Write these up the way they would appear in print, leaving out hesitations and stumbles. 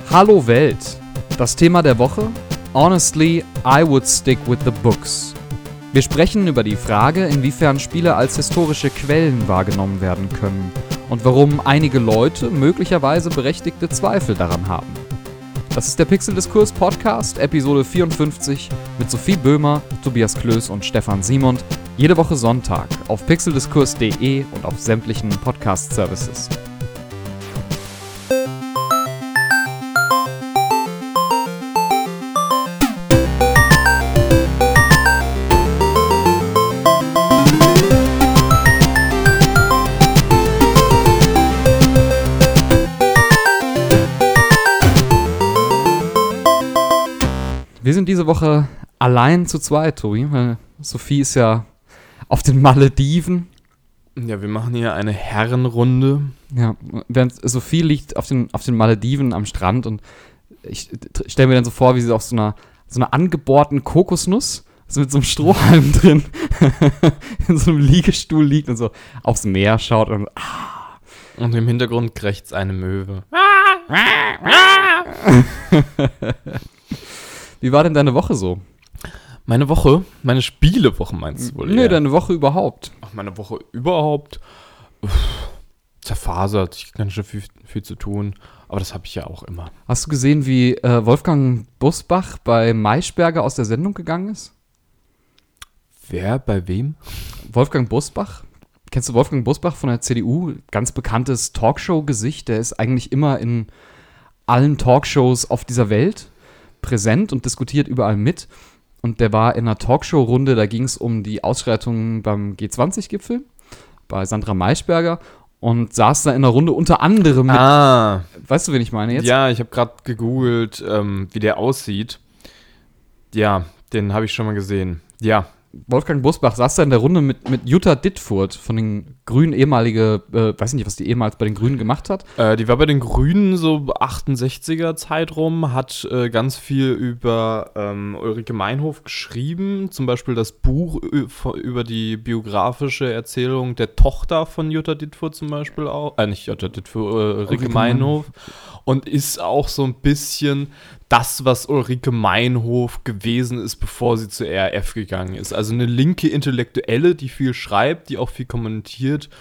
Hallo Welt. Das Thema der Woche? Honestly, I would stick with the books. Wir sprechen über die Frage, inwiefern Spiele als historische Quellen wahrgenommen werden können und warum einige Leute möglicherweise berechtigte Zweifel daran haben. Das ist der Pixeldiskurs Podcast, Episode 54 mit Sophie Böhmer, Tobias Klöß und Stefan Simond. Jede Woche Sonntag auf pixeldiskurs.de und auf sämtlichen Podcast-Services. Wir sind diese Woche allein zu zweit, Tobi, weil Sophie ist ja auf den Malediven. Ja, wir machen hier eine Herrenrunde. Ja, während Sophie liegt auf den Malediven am Strand und ich stelle mir dann so vor, wie sie auf so einer angebohrten Kokosnuss, also mit so einem Strohhalm drin, in so einem Liegestuhl liegt und so aufs Meer schaut und Und im Hintergrund krächzt eine Möwe. Wie war denn deine Woche so? Meine Woche? Meine Spielewoche meinst du wohl? Nee, deine Woche überhaupt. Ach, meine Woche überhaupt? Zerfasert, ich kann schon viel zu tun. Aber das habe ich ja auch immer. Hast du gesehen, wie Wolfgang Busbach bei Maischberger aus der Sendung gegangen ist? Wer? Bei wem? Wolfgang Busbach? Kennst du Wolfgang Busbach von der CDU? Ganz bekanntes Talkshow-Gesicht. Der ist eigentlich immer in allen Talkshows auf dieser Welt präsent und diskutiert überall mit. Und der war in einer Talkshow-Runde, da ging es um die Ausschreitungen beim G20-Gipfel bei Sandra Maischberger und saß da in einer Runde unter anderem mit. Weißt du, wen ich meine jetzt? Ja, ich habe gerade gegoogelt, wie der aussieht. Ja, den habe ich schon mal gesehen. Ja. Wolfgang Busbach saß da in der Runde mit Jutta Dittfurt von den Grünen, ehemalige, weiß nicht, was die ehemals bei den Grünen gemacht hat. Die war bei den Grünen so 68er Zeit rum, hat ganz viel über Ulrike Meinhof geschrieben, zum Beispiel das Buch über die biografische Erzählung der Tochter von Jutta Dittfurt zum Beispiel auch, nicht Jutta Dittfurt, Ulrike Meinhof, und ist auch so ein bisschen das, was Ulrike Meinhof gewesen ist, bevor sie zur RAF gegangen ist. Also eine linke Intellektuelle, die viel schreibt, die auch viel kommentiert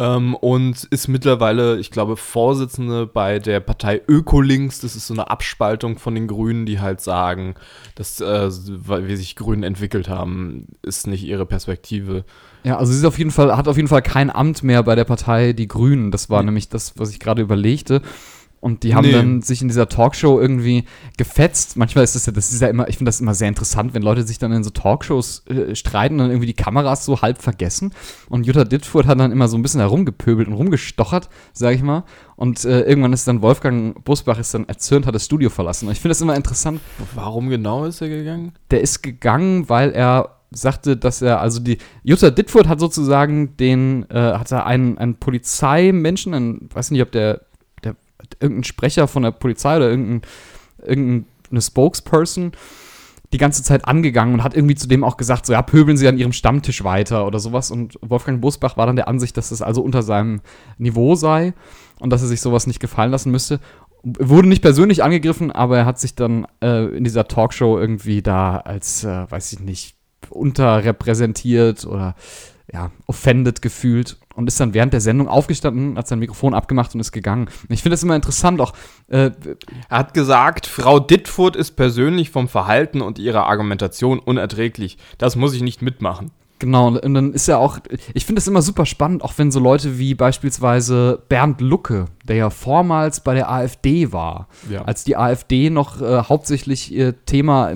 und ist mittlerweile, ich glaube, Vorsitzende bei der Partei Ökolinks. Das ist so eine Abspaltung von den Grünen, die halt sagen, dass wie sich Grünen entwickelt haben, ist nicht ihre Perspektive. Ja, also sie ist hat auf jeden Fall kein Amt mehr bei der Partei Die Grünen. Das war nämlich das, was ich gerade überlegte. Und die haben dann sich in dieser Talkshow irgendwie gefetzt. Manchmal ist das ist ja immer, ich finde das immer sehr interessant, wenn Leute sich dann in so Talkshows streiten und dann irgendwie die Kameras so halb vergessen. Und Jutta Dittfurt hat dann immer so ein bisschen herumgepöbelt und rumgestochert, sag ich mal. Und irgendwann ist dann Wolfgang Busbach erzürnt, hat das Studio verlassen. Und ich finde das immer interessant. Warum genau ist er gegangen? Der ist gegangen, weil er sagte, dass er, also die Jutta Dittfurt hat sozusagen hatte einen Polizeimenschen, weiß nicht, ob der irgendein Sprecher von der Polizei oder irgendeine Spokesperson die ganze Zeit angegangen und hat irgendwie zu dem auch gesagt, so ja, pöbeln Sie an Ihrem Stammtisch weiter oder sowas. Und Wolfgang Busbach war dann der Ansicht, dass das also unter seinem Niveau sei und dass er sich sowas nicht gefallen lassen müsste. Wurde nicht persönlich angegriffen, aber er hat sich dann in dieser Talkshow irgendwie da als, weiß ich nicht, unterrepräsentiert oder ja, offended gefühlt und ist dann während der Sendung aufgestanden, hat sein Mikrofon abgemacht und ist gegangen. Und ich finde das immer interessant, auch er hat gesagt, Frau Dittfurt ist persönlich vom Verhalten und ihrer Argumentation unerträglich. Das muss ich nicht mitmachen. Genau, und dann ist ja auch, ich finde das immer super spannend, auch wenn so Leute wie beispielsweise Bernd Lucke, der ja vormals bei der AfD war, als die AfD noch hauptsächlich ihr Thema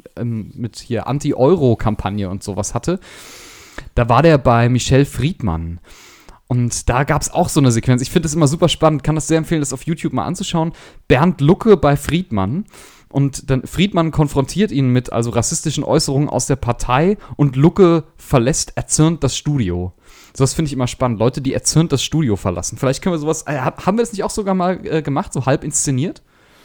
mit hier Anti-Euro-Kampagne und sowas hatte, da war der bei Michel Friedmann. Und da gab es auch so eine Sequenz. Ich finde das immer super spannend, kann das sehr empfehlen, das auf YouTube mal anzuschauen. Bernd Lucke bei Friedmann. Und dann Friedmann konfrontiert ihn mit rassistischen Äußerungen aus der Partei und Lucke verlässt erzürnt das Studio. So, das finde ich immer spannend. Leute, die erzürnt das Studio verlassen. Vielleicht können wir sowas, haben wir das nicht auch sogar mal gemacht, so halb inszeniert?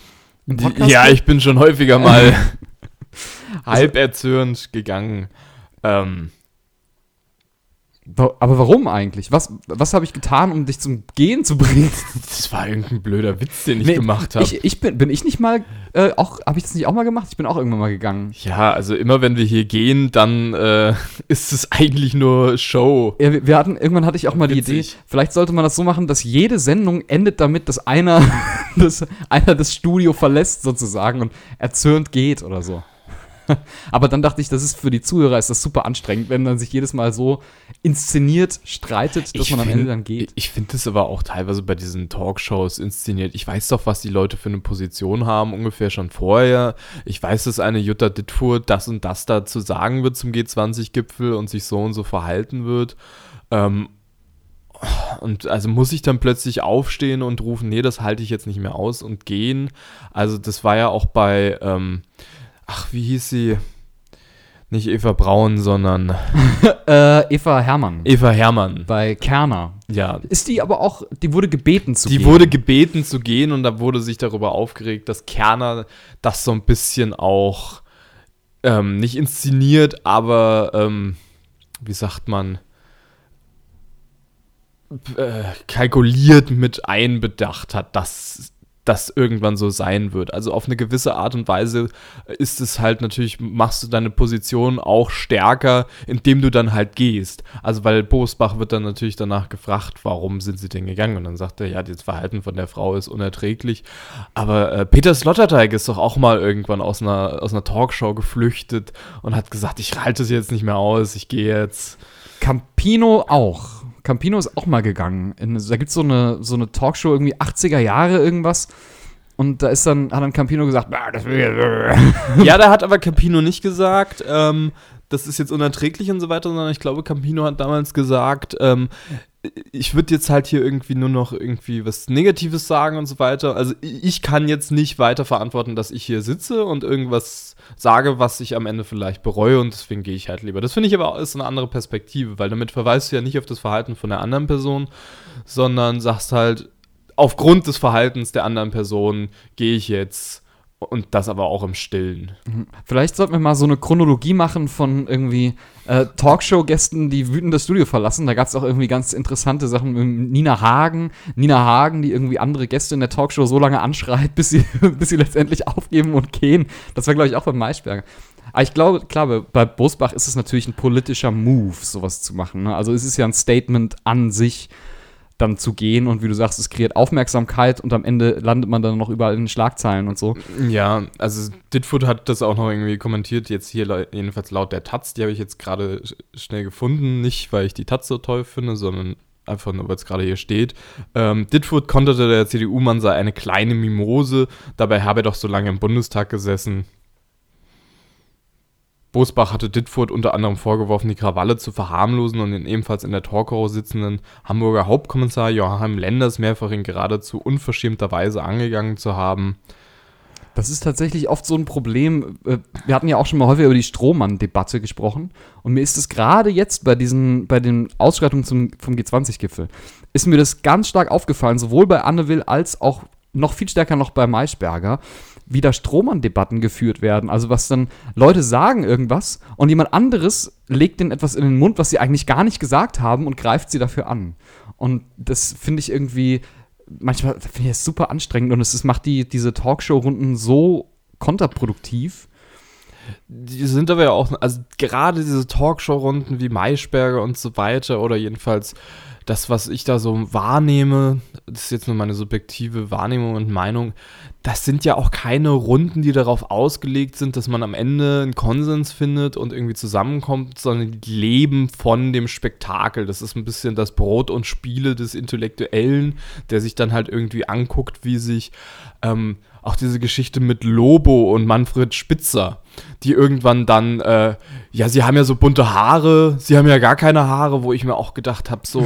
Ja, ich bin schon häufiger mal halb erzürnt gegangen. Aber warum eigentlich? Was habe ich getan, um dich zum Gehen zu bringen? Das war irgendein blöder Witz, den ich gemacht habe. Bin ich nicht mal, habe ich das nicht auch mal gemacht? Ich bin auch irgendwann mal gegangen. Ja, also immer wenn wir hier gehen, dann ist es eigentlich nur Show. Ja, irgendwann hatte ich auch mal die Idee, vielleicht sollte man das so machen, dass jede Sendung endet damit, dass einer das Studio verlässt sozusagen und erzürnt geht oder so. Aber dann dachte ich, das ist für die Zuhörer ist das super anstrengend, wenn man sich jedes Mal so inszeniert streitet, dass man am Ende dann geht. Ich finde das aber auch teilweise bei diesen Talkshows inszeniert. Ich weiß doch, was die Leute für eine Position haben, ungefähr schon vorher. Ich weiß, dass eine Jutta Dittfurt das und das dazu sagen wird zum G20-Gipfel und sich so und so verhalten wird. Und also muss ich dann plötzlich aufstehen und rufen, nee, das halte ich jetzt nicht mehr aus und gehen. Also das war ja auch bei wie hieß sie? Nicht Eva Braun, sondern Eva Herrmann. Eva Herrmann. Bei Kerner. Ja. Ist die aber auch, die wurde gebeten zu gehen. Die wurde gebeten zu gehen und da wurde sich darüber aufgeregt, dass Kerner das so ein bisschen auch nicht inszeniert, aber wie sagt man, kalkuliert mit einbedacht hat, dass das irgendwann so sein wird. Also auf eine gewisse Art und Weise ist es halt natürlich, machst du deine Position auch stärker, indem du dann halt gehst. Also weil Bosbach wird dann natürlich danach gefragt, warum sind sie denn gegangen? Und dann sagt er, ja, das Verhalten von der Frau ist unerträglich. Aber Peter Sloterdijk ist doch auch mal irgendwann aus einer Talkshow geflüchtet und hat gesagt, ich halte es jetzt nicht mehr aus, ich gehe jetzt. Campino auch. Campino ist auch mal gegangen. Da gibt es so eine Talkshow, irgendwie 80er Jahre irgendwas. Und da hat dann Campino gesagt, das will ich. Ja, da hat aber Campino nicht gesagt, das ist jetzt unerträglich und so weiter, sondern ich glaube, Campino hat damals gesagt, ich würde jetzt halt hier irgendwie nur noch irgendwie was Negatives sagen und so weiter. Also ich kann jetzt nicht weiter verantworten, dass ich hier sitze und irgendwas sage, was ich am Ende vielleicht bereue und deswegen gehe ich halt lieber. Das finde ich aber auch ist eine andere Perspektive, weil damit verweist du ja nicht auf das Verhalten von der anderen Person, sondern sagst halt, aufgrund des Verhaltens der anderen Person gehe ich jetzt und das aber auch im Stillen. Vielleicht sollten wir mal so eine Chronologie machen von irgendwie Talkshow-Gästen, die wütend das Studio verlassen. Da gab es auch irgendwie ganz interessante Sachen mit Nina Hagen, die irgendwie andere Gäste in der Talkshow so lange anschreit, bis sie letztendlich aufgeben und gehen. Das war, glaube ich, auch bei Maischberger. Aber ich glaube, klar, bei Bosbach ist es natürlich ein politischer Move, sowas zu machen. Ne? Also es ist ja ein Statement an sich, dann zu gehen und wie du sagst, es kreiert Aufmerksamkeit und am Ende landet man dann noch überall in den Schlagzeilen und so. Ja, also Dittfurt hat das auch noch irgendwie kommentiert, jetzt hier jedenfalls laut der Taz, die habe ich jetzt gerade schnell gefunden, nicht weil ich die Taz so toll finde, sondern einfach nur, weil es gerade hier steht. Dittfurt konterte, der CDU-Mann sei eine kleine Mimose, dabei habe er doch so lange im Bundestag gesessen. Bosbach hatte Dittfurt unter anderem vorgeworfen, die Krawalle zu verharmlosen und den ebenfalls in der Talkshow sitzenden Hamburger Hauptkommissar Joachim Lenders mehrfach in geradezu unverschämter Weise angegangen zu haben. Das ist tatsächlich oft so ein Problem. Wir hatten ja auch schon mal häufig über die Strohmann-Debatte gesprochen und mir ist es gerade jetzt bei den Ausschreitungen vom G20-Gipfel, ist mir das ganz stark aufgefallen, sowohl bei Anne Will als auch noch viel stärker noch bei Maischberger, wie da Strohmann-Debatten geführt werden. Also was dann Leute sagen irgendwas und jemand anderes legt denen etwas in den Mund, was sie eigentlich gar nicht gesagt haben und greift sie dafür an. Und das finde ich irgendwie, manchmal finde ich das super anstrengend und es macht diese Talkshow-Runden so kontraproduktiv. Die sind aber ja auch, also gerade diese Talkshow-Runden wie Maischberger und so weiter oder jedenfalls das, was ich da so wahrnehme, das ist jetzt nur meine subjektive Wahrnehmung und Meinung, das sind ja auch keine Runden, die darauf ausgelegt sind, dass man am Ende einen Konsens findet und irgendwie zusammenkommt, sondern die leben von dem Spektakel. Das ist ein bisschen das Brot und Spiele des Intellektuellen, der sich dann halt irgendwie anguckt, wie sich auch diese Geschichte mit Lobo und Manfred Spitzer, die irgendwann dann, sie haben ja so bunte Haare, sie haben ja gar keine Haare, wo ich mir auch gedacht habe, so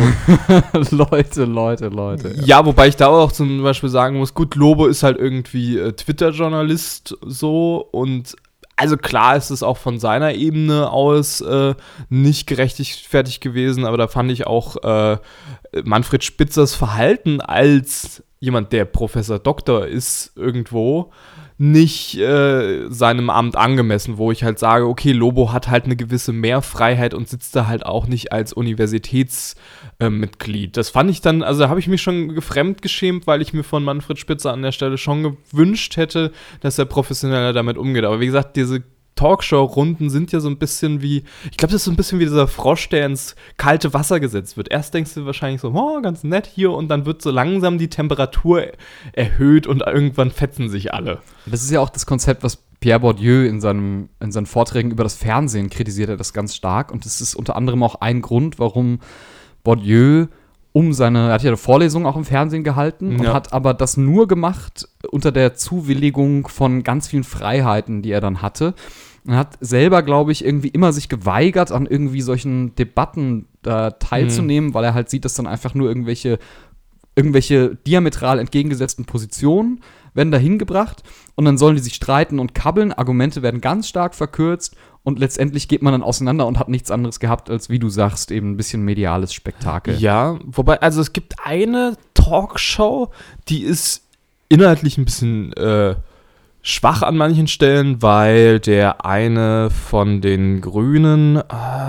Leute. Ja, wobei ich da auch zum Beispiel sagen muss, gut, Lobo ist halt irgendwie Twitter-Journalist so und also klar ist es auch von seiner Ebene aus nicht gerechtfertigt gewesen, aber da fand ich auch Manfred Spitzers Verhalten als jemand, der Professor Doktor ist irgendwo, nicht seinem Amt angemessen, wo ich halt sage, okay, Lobo hat halt eine gewisse Mehrfreiheit und sitzt da halt auch nicht als Universitätsmitglied. Das fand ich dann, also da habe ich mich schon fremdgeschämt, weil ich mir von Manfred Spitzer an der Stelle schon gewünscht hätte, dass er professioneller damit umgeht. Aber wie gesagt, diese Talkshow-Runden sind ja so ein bisschen wie, ich glaube, das ist so ein bisschen wie dieser Frosch, der ins kalte Wasser gesetzt wird. Erst denkst du wahrscheinlich so, oh, ganz nett hier, und dann wird so langsam die Temperatur erhöht und irgendwann fetzen sich alle. Das ist ja auch das Konzept, was Pierre Bourdieu in seinen Vorträgen über das Fernsehen kritisiert, er das ganz stark. Und das ist unter anderem auch ein Grund, warum Bourdieu er hat ja eine Vorlesung auch im Fernsehen gehalten und hat aber das nur gemacht unter der Zuwilligung von ganz vielen Freiheiten, die er dann hatte. Er hat selber, glaube ich, irgendwie immer sich geweigert, an irgendwie solchen Debatten teilzunehmen, weil er halt sieht, dass dann einfach nur irgendwelche diametral entgegengesetzten Positionen werden da hingebracht und dann sollen die sich streiten und kabbeln, Argumente werden ganz stark verkürzt und letztendlich geht man dann auseinander und hat nichts anderes gehabt als, wie du sagst, eben ein bisschen mediales Spektakel. Ja, wobei, also es gibt eine Talkshow, die ist inhaltlich ein bisschen schwach an manchen Stellen, weil der eine von den Grünen,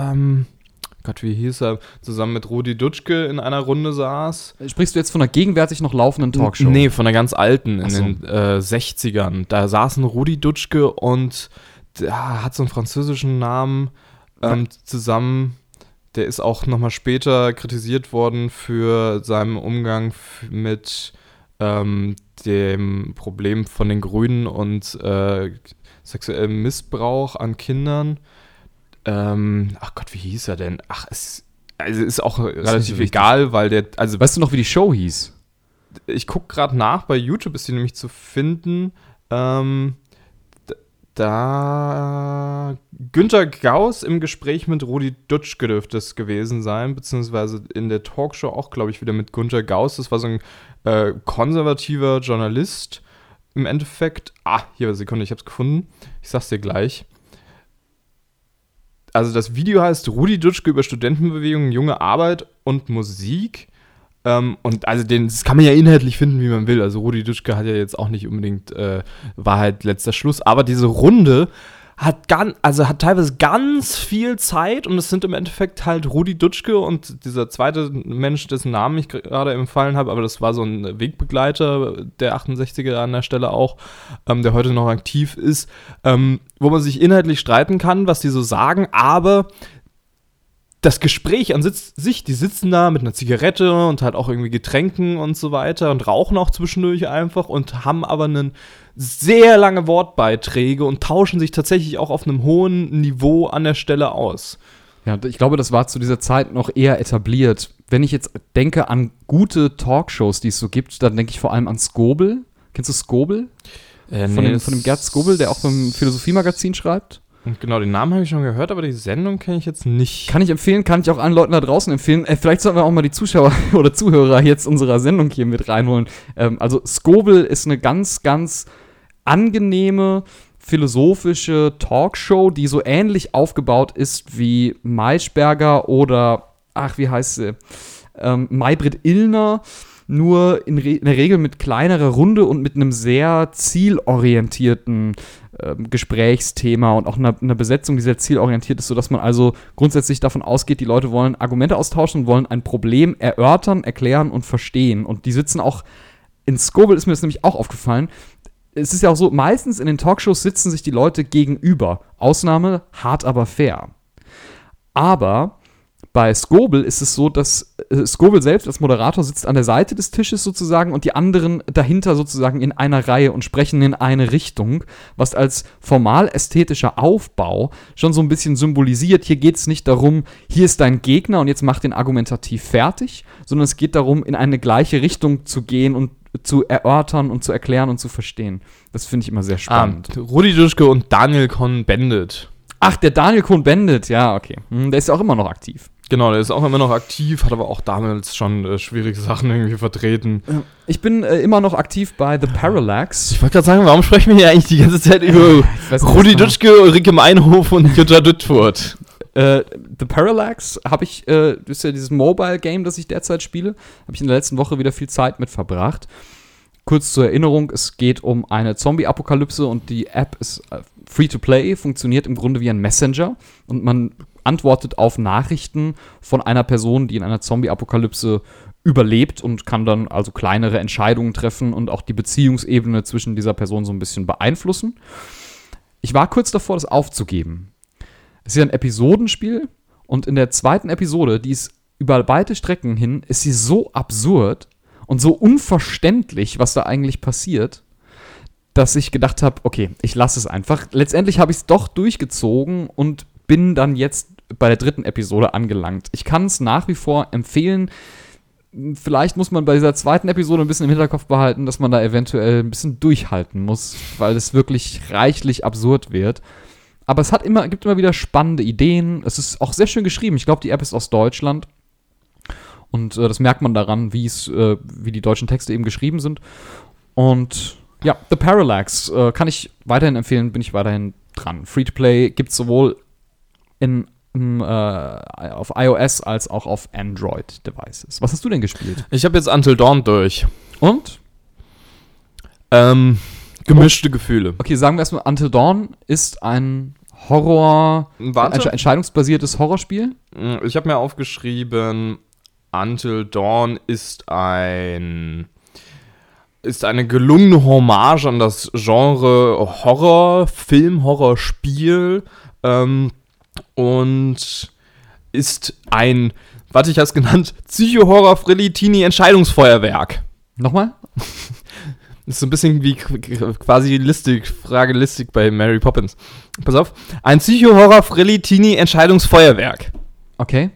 Gott, wie hieß er, zusammen mit Rudi Dutschke in einer Runde saß. Sprichst du jetzt von einer gegenwärtig noch laufenden Talkshow? Nee, von einer ganz alten, in den 60ern. Da saßen Rudi Dutschke und der hat so einen französischen Namen zusammen. Der ist auch nochmal später kritisiert worden für seinen Umgang mit dem Problem von den Grünen und sexuellem Missbrauch an Kindern. Ach Gott, wie hieß er denn? Es ist auch relativ egal, weil der, also... Weißt du noch, wie die Show hieß? Ich gucke gerade nach, bei YouTube ist die nämlich zu finden. Da Günter Gauss im Gespräch mit Rudi Dutschke dürfte es gewesen sein, beziehungsweise in der Talkshow auch, glaube ich, wieder mit Günter Gauss. Das war so ein konservativer Journalist im Endeffekt. Hier, Sekunde, ich habe es gefunden. Ich sag's dir gleich. Also das Video heißt Rudi Dutschke über Studentenbewegung, junge Arbeit und Musik. Und also das kann man ja inhaltlich finden, wie man will. Also Rudi Dutschke hat ja jetzt auch nicht unbedingt Wahrheit letzter Schluss. Aber diese Runde hat teilweise ganz viel Zeit und es sind im Endeffekt halt Rudi Dutschke und dieser zweite Mensch, dessen Namen ich gerade empfallen habe, aber das war so ein Wegbegleiter der 68er an der Stelle auch, der heute noch aktiv ist, wo man sich inhaltlich streiten kann, was die so sagen, aber das Gespräch an sich, die sitzen da mit einer Zigarette und halt auch irgendwie Getränken und so weiter und rauchen auch zwischendurch einfach und haben aber einen sehr lange Wortbeiträge und tauschen sich tatsächlich auch auf einem hohen Niveau an der Stelle aus. Ja, ich glaube, das war zu dieser Zeit noch eher etabliert. Wenn ich jetzt denke an gute Talkshows, die es so gibt, dann denke ich vor allem an Skobel. Kennst du Skobel? Von dem Gerd Skobel, der auch beim Philosophie-Magazin schreibt? Und genau, den Namen habe ich schon gehört, aber die Sendung kenne ich jetzt nicht. Kann ich empfehlen, kann ich auch allen Leuten da draußen empfehlen. Vielleicht sollten wir auch mal die Zuschauer oder Zuhörer jetzt unserer Sendung hier mit reinholen. Also Skobel ist eine ganz, ganz angenehme, philosophische Talkshow, die so ähnlich aufgebaut ist wie Maischberger oder, wie heißt sie, Maybrit Illner, nur in der Regel mit kleinerer Runde und mit einem sehr zielorientierten Gesprächsthema und auch einer Besetzung, die sehr zielorientiert ist, sodass man also grundsätzlich davon ausgeht, die Leute wollen Argumente austauschen und wollen ein Problem erörtern, erklären und verstehen. Und die sitzen auch, in Skobel ist mir das nämlich auch aufgefallen, es ist ja auch so, meistens in den Talkshows sitzen sich die Leute gegenüber. Ausnahme, hart aber fair. Aber bei Skobel ist es so, dass Skobel selbst als Moderator sitzt an der Seite des Tisches sozusagen und die anderen dahinter sozusagen in einer Reihe und sprechen in eine Richtung, was als formal-ästhetischer Aufbau schon so ein bisschen symbolisiert, hier geht es nicht darum, hier ist dein Gegner und jetzt mach den argumentativ fertig, sondern es geht darum, in eine gleiche Richtung zu gehen und zu erörtern und zu erklären und zu verstehen. Das finde ich immer sehr spannend. Rudi Dutschke und Daniel Cohn-Bendit. Ach, der Daniel Cohn-Bendit, ja, okay. Der ist ja auch immer noch aktiv. Genau, der ist auch immer noch aktiv, hat aber auch damals schon schwierige Sachen irgendwie vertreten. Ich bin immer noch aktiv bei The Parallax. Ich wollte gerade sagen, warum sprechen wir hier eigentlich die ganze Zeit über Rudi Dutschke, Ulrike Meinhof und Jutta Düttfurt? The Parallax habe ich, das ist ja dieses Mobile-Game, das ich derzeit spiele, habe ich in der letzten Woche wieder viel Zeit mit verbracht. kurz zur Erinnerung, es geht um eine Zombie-Apokalypse und die App ist free-to-play, funktioniert im Grunde wie ein Messenger und man antwortet auf Nachrichten von einer Person, die in einer Zombie-Apokalypse überlebt und kann dann also kleinere Entscheidungen treffen und auch die Beziehungsebene zwischen dieser Person so ein bisschen beeinflussen. Ich war kurz davor, das aufzugeben. Es ist ja ein Episodenspiel und in der zweiten Episode, die ist über weite Strecken hin, ist sie so absurd und so unverständlich, was da eigentlich passiert, dass ich gedacht habe, okay, ich lasse es einfach. Letztendlich habe ich es doch durchgezogen und bin dann jetzt bei der dritten Episode angelangt. Ich kann es nach wie vor empfehlen. Vielleicht muss man bei dieser zweiten Episode ein bisschen im Hinterkopf behalten, dass man da eventuell ein bisschen durchhalten muss, weil es wirklich reichlich absurd wird. Aber es gibt immer wieder spannende Ideen. Es ist auch sehr schön geschrieben. Ich glaube, die App ist aus Deutschland. Und das merkt man daran, wie die deutschen Texte eben geschrieben sind. Und ja, The Parallax kann ich weiterhin empfehlen, bin ich weiterhin dran. Free-to-Play gibt es sowohl auf iOS als auch auf Android-Devices. Was hast du denn gespielt? Ich habe jetzt Until Dawn durch. Und? Gemischte Gefühle. Okay, sagen wir erstmal, Until Dawn ist ein entscheidungsbasiertes Horrorspiel. Ich habe mir aufgeschrieben, Until Dawn ist eine gelungene Hommage an das Genre Horrorfilm, Horrorspiel und ist ein, was ich als genannt, Psycho-Horror-Frilli-Teenie-Entscheidungsfeuerwerk. Nochmal? Das ist so ein bisschen wie quasi Frage-Listik bei Mary Poppins. Pass auf. Ein Psycho-Horror-Frilli-Teenie-Entscheidungsfeuerwerk. Okay.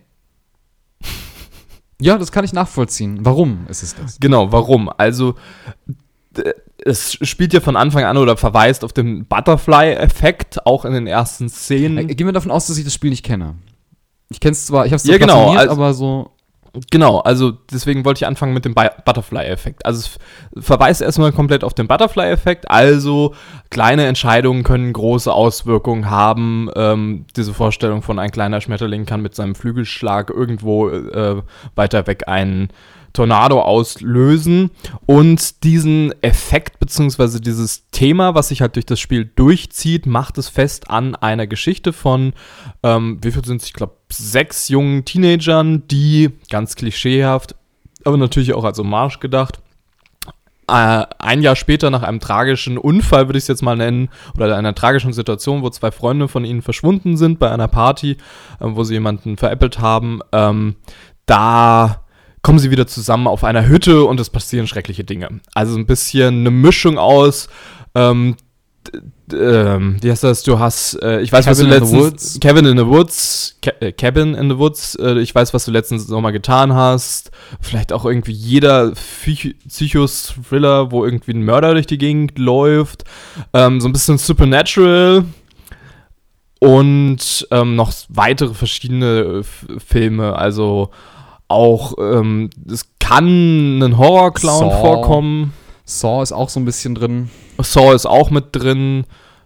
Ja, das kann ich nachvollziehen. Warum ist es das? Genau, warum? Also, es spielt ja von Anfang an oder verweist auf den Butterfly-Effekt, auch in den ersten Szenen. Gehen wir davon aus, dass ich das Spiel nicht kenne. Ich kenne es zwar, ich habe es ja, genau, aber so... Genau, also deswegen wollte ich anfangen mit dem Butterfly-Effekt. Also es verweist erstmal komplett auf den Butterfly-Effekt, also kleine Entscheidungen können große Auswirkungen haben. Diese Vorstellung von ein kleiner Schmetterling kann mit seinem Flügelschlag irgendwo weiter weg einen Tornado auslösen und diesen Effekt bzw. dieses Thema, was sich halt durch das Spiel durchzieht, macht es fest an einer Geschichte von, wie viel sind es? Ich glaube 6 jungen Teenagern, die ganz klischeehaft, aber natürlich auch als Hommage gedacht, ein Jahr später nach einem tragischen Unfall, würde ich es jetzt mal nennen, oder einer tragischen Situation, wo 2 Freunde von ihnen verschwunden sind bei einer Party, wo sie jemanden veräppelt haben, da kommen sie wieder zusammen auf einer Hütte und es passieren schreckliche Dinge. Also ein bisschen eine Mischung aus, wie heißt das, du hast, ich weiß, was du letztens, Cabin in the Woods, ich weiß, was du letztens Sommer getan hast, vielleicht auch irgendwie jeder Psychos-Thriller, wo irgendwie ein Mörder durch die Gegend läuft, so ein bisschen Supernatural und noch weitere verschiedene Filme, also auch, es kann ein Horror-Clown vorkommen. Saw ist auch so ein bisschen drin. Saw ist auch mit drin.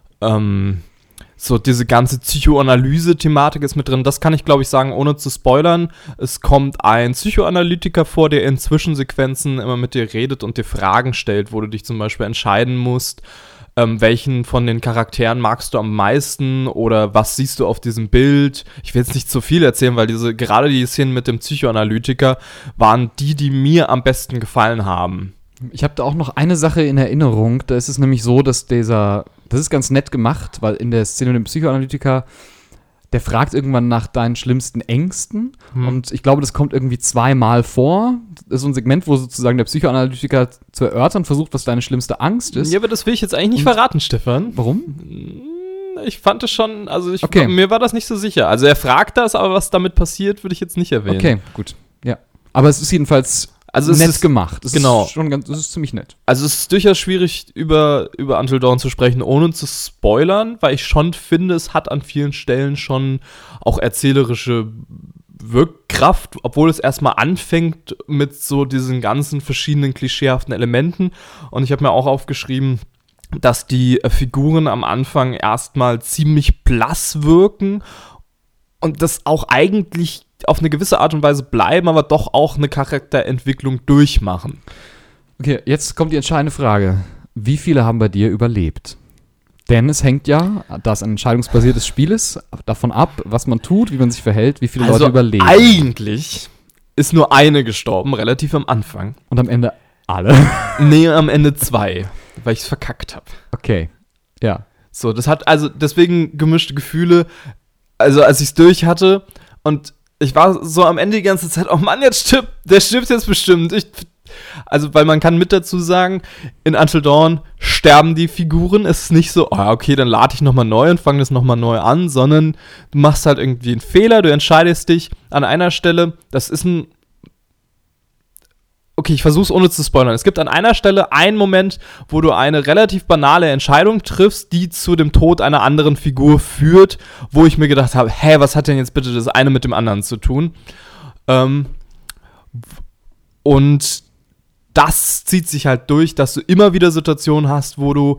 So diese ganze Psychoanalyse-Thematik ist mit drin. Das kann ich, glaube ich, sagen, ohne zu spoilern. Es kommt ein Psychoanalytiker vor, der in Zwischensequenzen immer mit dir redet und dir Fragen stellt, wo du dich zum Beispiel entscheiden musst, welchen von den Charakteren magst du am meisten oder was siehst du auf diesem Bild. Ich will jetzt nicht zu viel erzählen, weil gerade die Szenen mit dem Psychoanalytiker waren die mir am besten gefallen haben. Ich habe da auch noch eine Sache in Erinnerung. Da ist es nämlich so, dass das ist ganz nett gemacht, weil in der Szene mit dem Psychoanalytiker, der fragt irgendwann nach deinen schlimmsten Ängsten. Und ich glaube, das kommt irgendwie 2-mal vor. Das ist so ein Segment, wo sozusagen der Psychoanalytiker zu erörtern versucht, was deine schlimmste Angst ist. Ja, aber das will ich jetzt eigentlich nicht verraten, Stefan. Warum? Ich fand es schon, also okay. Mir war das nicht so sicher. Also er fragt das, aber was damit passiert, würde ich jetzt nicht erwähnen. Okay, gut. Ja. Aber es ist jedenfalls nett gemacht. Das ist ziemlich nett. Also es ist durchaus schwierig, über Until Dawn zu sprechen, ohne zu spoilern, weil ich schon finde, es hat an vielen Stellen schon auch erzählerische Wirkkraft, obwohl es erstmal anfängt mit so diesen ganzen verschiedenen klischeehaften Elementen. Und ich habe mir auch aufgeschrieben, dass die Figuren am Anfang erstmal ziemlich blass wirken und das auch eigentlich auf eine gewisse Art und Weise bleiben, aber doch auch eine Charakterentwicklung durchmachen. Okay, jetzt kommt die entscheidende Frage. Wie viele haben bei dir überlebt? Denn es hängt ja, da es ein entscheidungsbasiertes Spiel ist, davon ab, was man tut, wie man sich verhält, wie viele Leute überleben. Eigentlich ist nur eine gestorben, relativ am Anfang. Und am Ende alle? Nee, am Ende 2, weil ich es verkackt habe. Okay, ja. So, das hat also deswegen gemischte Gefühle, also als ich es durch hatte und ich war so am Ende die ganze Zeit, oh Mann, der stirbt jetzt bestimmt. Also, weil man kann mit dazu sagen, in Until Dawn sterben die Figuren. Es ist nicht so, okay, dann lade ich nochmal neu und fange das nochmal neu an, sondern du machst halt irgendwie einen Fehler, du entscheidest dich an einer Stelle, das ist ein... Okay, ich versuche es ohne zu spoilern. Es gibt an einer Stelle einen Moment, wo du eine relativ banale Entscheidung triffst, die zu dem Tod einer anderen Figur führt, wo ich mir gedacht habe, was hat denn jetzt bitte das eine mit dem anderen zu tun? Und das zieht sich halt durch, dass du immer wieder Situationen hast, wo du,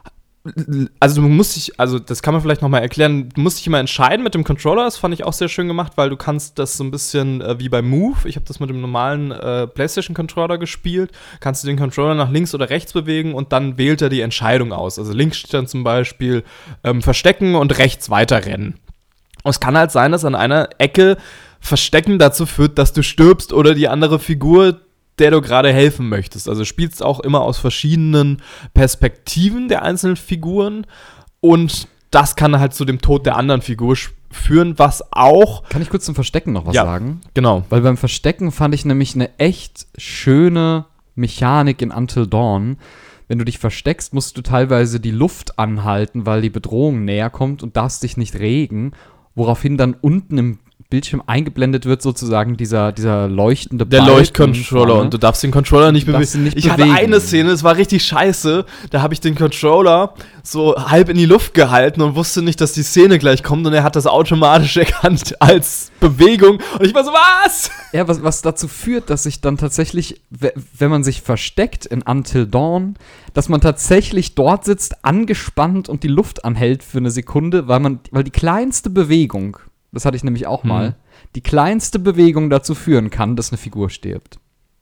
das kann man vielleicht nochmal erklären, du musst dich immer entscheiden mit dem Controller, das fand ich auch sehr schön gemacht, weil du kannst das so ein bisschen wie bei Move, ich habe das mit dem normalen PlayStation-Controller gespielt, kannst du den Controller nach links oder rechts bewegen und dann wählt er die Entscheidung aus. Also links steht dann zum Beispiel verstecken und rechts weiterrennen. Und es kann halt sein, dass an einer Ecke Verstecken dazu führt, dass du stirbst oder die andere Figur, der du gerade helfen möchtest. Also spielst auch immer aus verschiedenen Perspektiven der einzelnen Figuren und das kann halt zu dem Tod der anderen Figur führen, was auch... Kann ich kurz zum Verstecken noch was sagen? Genau. Weil beim Verstecken fand ich nämlich eine echt schöne Mechanik in Until Dawn. Wenn du dich versteckst, musst du teilweise die Luft anhalten, weil die Bedrohung näher kommt und darfst dich nicht regen, woraufhin dann unten im Bildschirm eingeblendet wird sozusagen dieser leuchtende Der Leuchtcontroller und du darfst den Controller nicht bewegen. Ich hatte eine Szene, es war richtig scheiße, da habe ich den Controller so halb in die Luft gehalten und wusste nicht, dass die Szene gleich kommt und er hat das automatisch erkannt als Bewegung und ich war so, was? Ja, was dazu führt, dass sich dann tatsächlich, wenn man sich versteckt in Until Dawn, dass man tatsächlich dort sitzt, angespannt und die Luft anhält für eine Sekunde, weil die kleinste Bewegung, das hatte ich nämlich auch mal, die kleinste Bewegung dazu führen kann, dass eine Figur stirbt.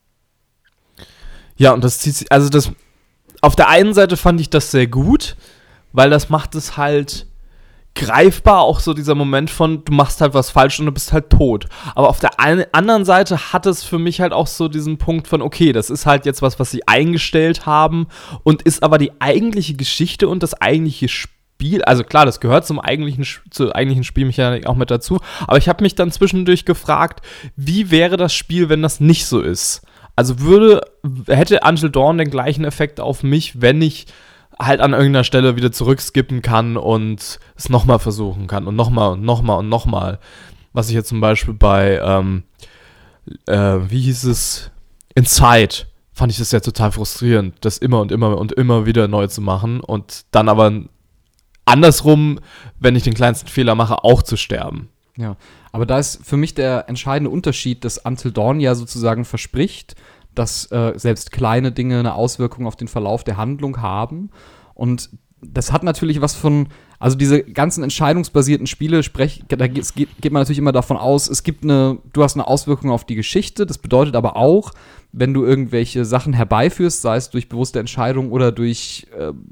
Ja, und das zieht sich, also das, auf der einen Seite fand ich das sehr gut, weil das macht es halt greifbar, auch so dieser Moment von, du machst halt was falsch und du bist halt tot. Aber auf der anderen Seite hat es für mich halt auch so diesen Punkt von, okay, das ist halt jetzt was sie eingestellt haben und ist aber die eigentliche Geschichte und das eigentliche Spiel. Also klar, das gehört zur eigentlichen Spielmechanik auch mit dazu, aber ich habe mich dann zwischendurch gefragt, wie wäre das Spiel, wenn das nicht so ist? Also hätte Until Dawn den gleichen Effekt auf mich, wenn ich halt an irgendeiner Stelle wieder zurückskippen kann und es nochmal versuchen kann und nochmal und nochmal und nochmal. Was ich jetzt zum Beispiel bei, wie hieß es, Inside, fand ich das ja total frustrierend, das immer und immer und immer wieder neu zu machen und dann aber andersrum, wenn ich den kleinsten Fehler mache, auch zu sterben. Ja, aber da ist für mich der entscheidende Unterschied, dass Until Dawn ja sozusagen verspricht, dass selbst kleine Dinge eine Auswirkung auf den Verlauf der Handlung haben. Und das hat natürlich was von, also diese ganzen entscheidungsbasierten Spiele, geht man natürlich immer davon aus, du hast eine Auswirkung auf die Geschichte. Das bedeutet aber auch, wenn du irgendwelche Sachen herbeiführst, sei es durch bewusste Entscheidungen oder durch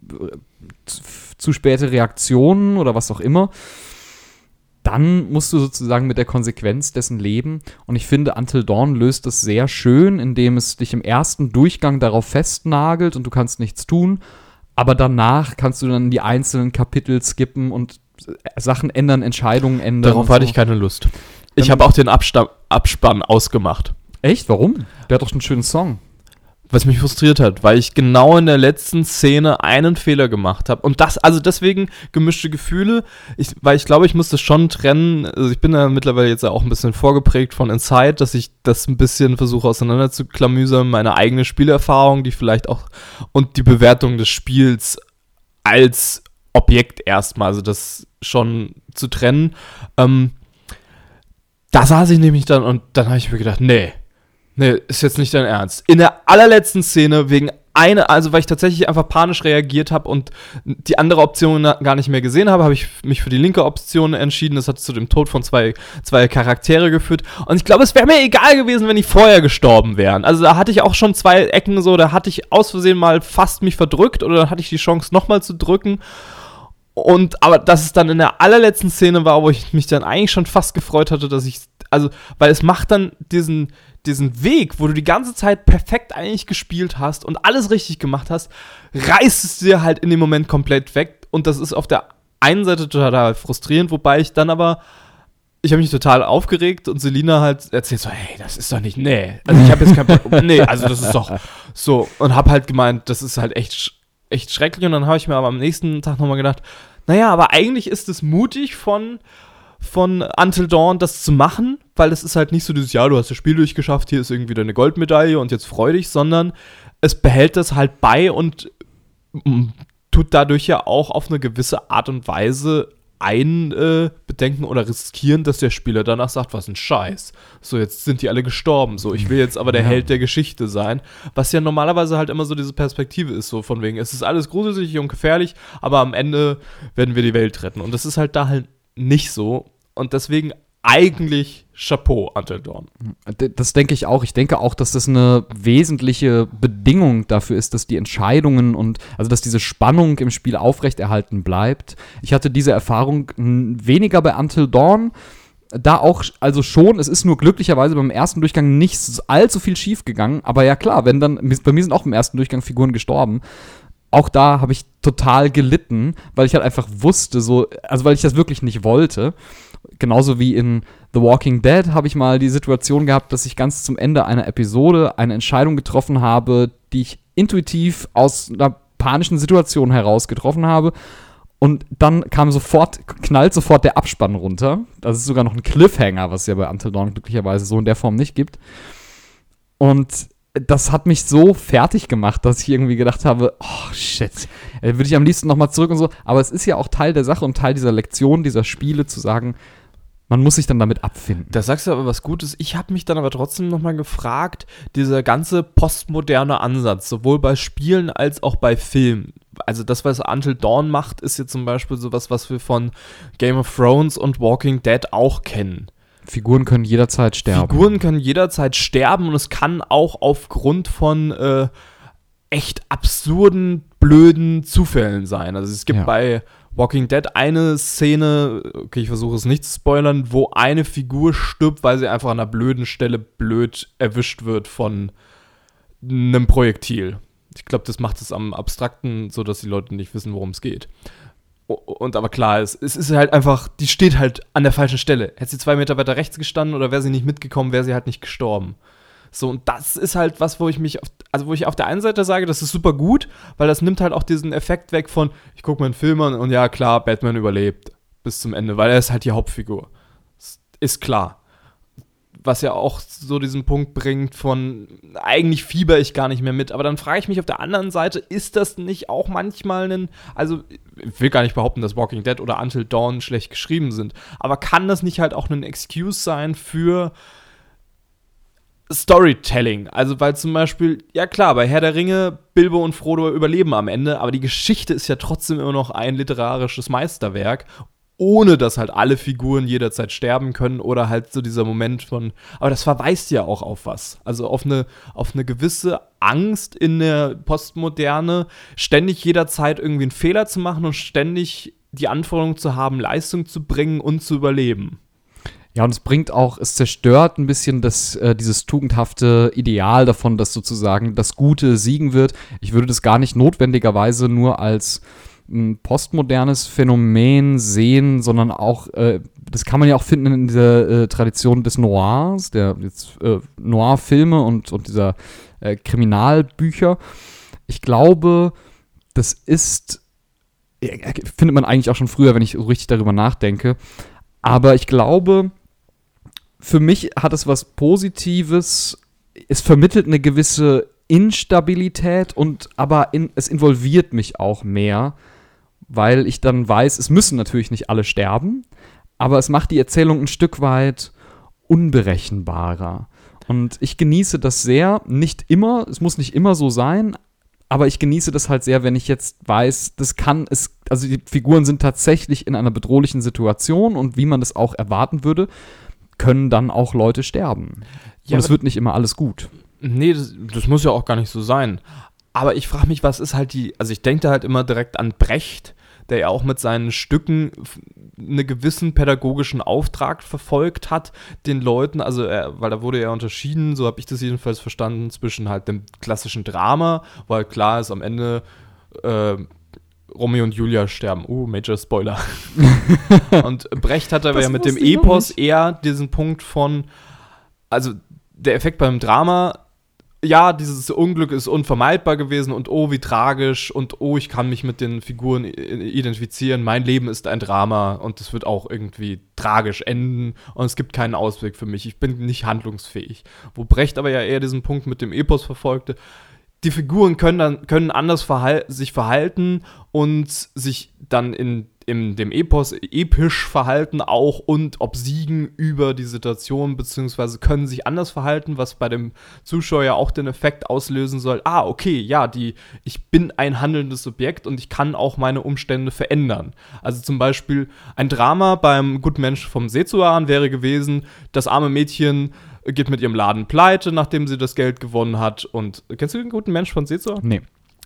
zu späte Reaktionen oder was auch immer, dann musst du sozusagen mit der Konsequenz dessen leben. Und ich finde, Until Dawn löst das sehr schön, indem es dich im ersten Durchgang darauf festnagelt und du kannst nichts tun. Aber danach kannst du dann die einzelnen Kapitel skippen und Sachen ändern, Entscheidungen ändern. Darauf hatte ich keine Lust. Ich habe auch den Abspann ausgemacht. Echt? Warum? Der hat doch einen schönen Song. Was mich frustriert hat, weil ich genau in der letzten Szene einen Fehler gemacht habe. Und deswegen gemischte Gefühle, weil ich glaube, ich muss das schon trennen. Also ich bin da mittlerweile jetzt auch ein bisschen vorgeprägt von Inside, dass ich das ein bisschen versuche auseinander zu klamüsern, meine eigene Spielerfahrung, die vielleicht auch, und die Bewertung des Spiels als Objekt erstmal, also das schon zu trennen. Da saß ich nämlich dann und dann habe ich mir gedacht, nee, ist jetzt nicht dein Ernst. In der allerletzten Szene, wegen weil ich tatsächlich einfach panisch reagiert habe und die andere Option gar nicht mehr gesehen habe ich mich für die linke Option entschieden. Das hat zu dem Tod von zwei Charaktere geführt. Und ich glaube, es wäre mir egal gewesen, wenn die vorher gestorben wären. Also da hatte ich auch schon 2 Ecken so, da hatte ich aus Versehen mal fast mich verdrückt oder dann hatte ich die Chance, nochmal zu drücken. Aber dass es dann in der allerletzten Szene war, wo ich mich dann eigentlich schon fast gefreut hatte, weil es macht dann diesen Weg, wo du die ganze Zeit perfekt eigentlich gespielt hast und alles richtig gemacht hast, reißt es dir halt in dem Moment komplett weg. Und das ist auf der einen Seite total frustrierend, wobei ich habe mich total aufgeregt und Selina halt erzählt so, hey, das ist doch nicht, nee. Also ich habe jetzt kein Problem, nee, also das ist doch so. Und habe halt gemeint, das ist halt echt schrecklich. Und dann habe ich mir aber am nächsten Tag nochmal gedacht, naja, aber eigentlich ist es mutig von Until Dawn das zu machen, weil es ist halt nicht so dieses, ja, du hast das Spiel durchgeschafft, hier ist irgendwie deine Goldmedaille und jetzt freu dich, sondern es behält das halt bei und tut dadurch ja auch auf eine gewisse Art und Weise bedenken oder riskieren, dass der Spieler danach sagt, was ein Scheiß. So, jetzt sind die alle gestorben. So, ich will jetzt aber der Held der Geschichte sein. Was ja normalerweise halt immer so diese Perspektive ist, so von wegen, es ist alles gruselig und gefährlich, aber am Ende werden wir die Welt retten. Und das ist halt da halt nicht so. Und deswegen eigentlich Chapeau, Until Dawn. Das denke ich auch. Ich denke auch, dass das eine wesentliche Bedingung dafür ist, dass die Entscheidungen dass diese Spannung im Spiel aufrechterhalten bleibt. Ich hatte diese Erfahrung weniger bei Until Dawn. Da auch, also schon, es ist nur glücklicherweise beim ersten Durchgang nicht allzu viel schief gegangen. Aber ja klar, bei mir sind auch im ersten Durchgang Figuren gestorben. Auch da habe ich total gelitten, weil ich halt einfach wusste, weil ich das wirklich nicht wollte. Genauso wie in The Walking Dead habe ich mal die Situation gehabt, dass ich ganz zum Ende einer Episode eine Entscheidung getroffen habe, die ich intuitiv aus einer panischen Situation heraus getroffen habe. Und dann knallt sofort der Abspann runter. Das ist sogar noch ein Cliffhanger, was es ja bei Until Dawn glücklicherweise so in der Form nicht gibt. Und das hat mich so fertig gemacht, dass ich irgendwie gedacht habe, oh shit, würde ich am liebsten nochmal zurück und so. Aber es ist ja auch Teil der Sache und Teil dieser Lektion, dieser Spiele, zu sagen, man muss sich dann damit abfinden. Da sagst du aber was Gutes. Ich habe mich dann aber trotzdem nochmal gefragt, dieser ganze postmoderne Ansatz, sowohl bei Spielen als auch bei Filmen. Also das, was Until Dawn macht, ist jetzt zum Beispiel sowas, was wir von Game of Thrones und Walking Dead auch kennen. Figuren können jederzeit sterben und es kann auch aufgrund von echt absurden, blöden Zufällen sein. Also es gibt bei Walking Dead eine Szene, okay, ich versuche es nicht zu spoilern, wo eine Figur stirbt, weil sie einfach an einer blöden Stelle blöd erwischt wird von einem Projektil. Ich glaube, das macht es am abstrakten, so dass die Leute nicht wissen, worum es geht. Und aber klar, es ist halt einfach, die steht halt an der falschen Stelle. Hätte sie 2 Meter weiter rechts gestanden oder wäre sie nicht mitgekommen, wäre sie halt nicht gestorben. So, und das ist halt was, wo ich auf der einen Seite sage, das ist super gut, weil das nimmt halt auch diesen Effekt weg von, ich gucke mir einen Film an und ja, klar, Batman überlebt bis zum Ende, weil er ist halt die Hauptfigur. Ist klar. Was ja auch so diesen Punkt bringt von, eigentlich fieber ich gar nicht mehr mit. Aber dann frage ich mich auf der anderen Seite, ist das nicht auch manchmal also ich will gar nicht behaupten, dass Walking Dead oder Until Dawn schlecht geschrieben sind, aber kann das nicht halt auch ein Excuse sein für Storytelling? Also weil zum Beispiel, ja klar, bei Herr der Ringe, Bilbo und Frodo überleben am Ende, aber die Geschichte ist ja trotzdem immer noch ein literarisches Meisterwerk, ohne dass halt alle Figuren jederzeit sterben können oder halt so dieser Moment von, aber das verweist ja auch auf was. Also auf eine gewisse Angst in der Postmoderne, ständig jederzeit irgendwie einen Fehler zu machen und ständig die Anforderung zu haben, Leistung zu bringen und zu überleben. Ja, und es zerstört ein bisschen dieses tugendhafte Ideal davon, dass sozusagen das Gute siegen wird. Ich würde das gar nicht notwendigerweise nur als ein postmodernes Phänomen sehen, sondern auch, das kann man ja auch finden in dieser Tradition des Noirs, Noir-Filme und dieser Kriminalbücher. Ich glaube, findet man eigentlich auch schon früher, wenn ich so richtig darüber nachdenke. Aber ich glaube, für mich hat es was Positives. Es vermittelt eine gewisse Instabilität es involviert mich auch mehr, weil ich dann weiß, es müssen natürlich nicht alle sterben, aber es macht die Erzählung ein Stück weit unberechenbarer. Und ich genieße das sehr, nicht immer, es muss nicht immer so sein, aber ich genieße das halt sehr, wenn ich jetzt weiß, also die Figuren sind tatsächlich in einer bedrohlichen Situation und wie man das auch erwarten würde, können dann auch Leute sterben. Ja, und es wird nicht immer alles gut. Nee, das muss ja auch gar nicht so sein. Aber ich frage mich, was ist halt also ich denke da halt immer direkt an Brecht, der ja auch mit seinen Stücken einen gewissen pädagogischen Auftrag verfolgt hat, den Leuten, also weil da wurde ja unterschieden, so habe ich das jedenfalls verstanden, zwischen halt dem klassischen Drama, weil klar ist am Ende Romeo und Julia sterben. Major Spoiler. Und Brecht hat aber ja mit dem Epos eher diesen Punkt von, also der Effekt beim Drama, ja, dieses Unglück ist unvermeidbar gewesen und oh, wie tragisch und oh, ich kann mich mit den Figuren identifizieren, mein Leben ist ein Drama und es wird auch irgendwie tragisch enden und es gibt keinen Ausweg für mich, ich bin nicht handlungsfähig. Wo Brecht aber ja eher diesen Punkt mit dem Epos verfolgte, die Figuren können anders sich verhalten und sich dann in dem Epos episch verhalten auch und obsiegen über die Situation, beziehungsweise können sich anders verhalten, was bei dem Zuschauer ja auch den Effekt auslösen soll, okay, ja, ich bin ein handelndes Subjekt und ich kann auch meine Umstände verändern. Also zum Beispiel ein Drama beim Guten Mensch vom Sezuan wäre gewesen, das arme Mädchen geht mit ihrem Laden pleite, nachdem sie das Geld gewonnen hat. Und kennst du den Guten Mensch von Sezuan? Nee.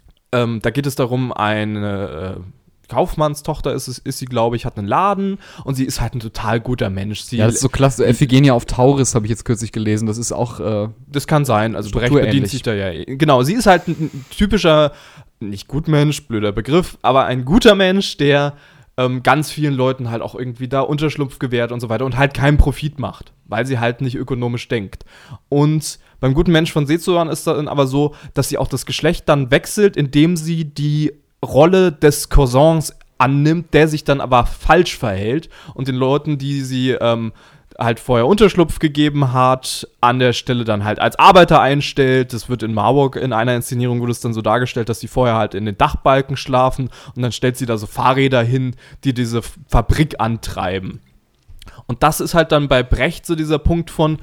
Da geht es darum, eine Kaufmannstochter ist sie, glaube ich, hat einen Laden und sie ist halt ein total guter Mensch. Ja, das ist so klasse. Iphigenia auf Tauris habe ich jetzt kürzlich gelesen. Das ist auch das kann sein. Also Brecht bedient sich da ja. Genau, sie ist halt ein typischer, nicht Gutmensch, blöder Begriff, aber ein guter Mensch, der ganz vielen Leuten halt auch irgendwie da Unterschlupf gewährt und so weiter und halt keinen Profit macht, weil sie halt nicht ökonomisch denkt. Und beim Guten Mensch von Sezuan ist dann aber so, dass sie auch das Geschlecht dann wechselt, indem sie die Rolle des Cousins annimmt, der sich dann aber falsch verhält und den Leuten, die sie halt vorher Unterschlupf gegeben hat, an der Stelle dann halt als Arbeiter einstellt. Das wird in Marburg in einer Inszenierung wurde es dann so dargestellt, dass sie vorher halt in den Dachbalken schlafen und dann stellt sie da so Fahrräder hin, die diese Fabrik antreiben. Und das ist halt dann bei Brecht so dieser Punkt von,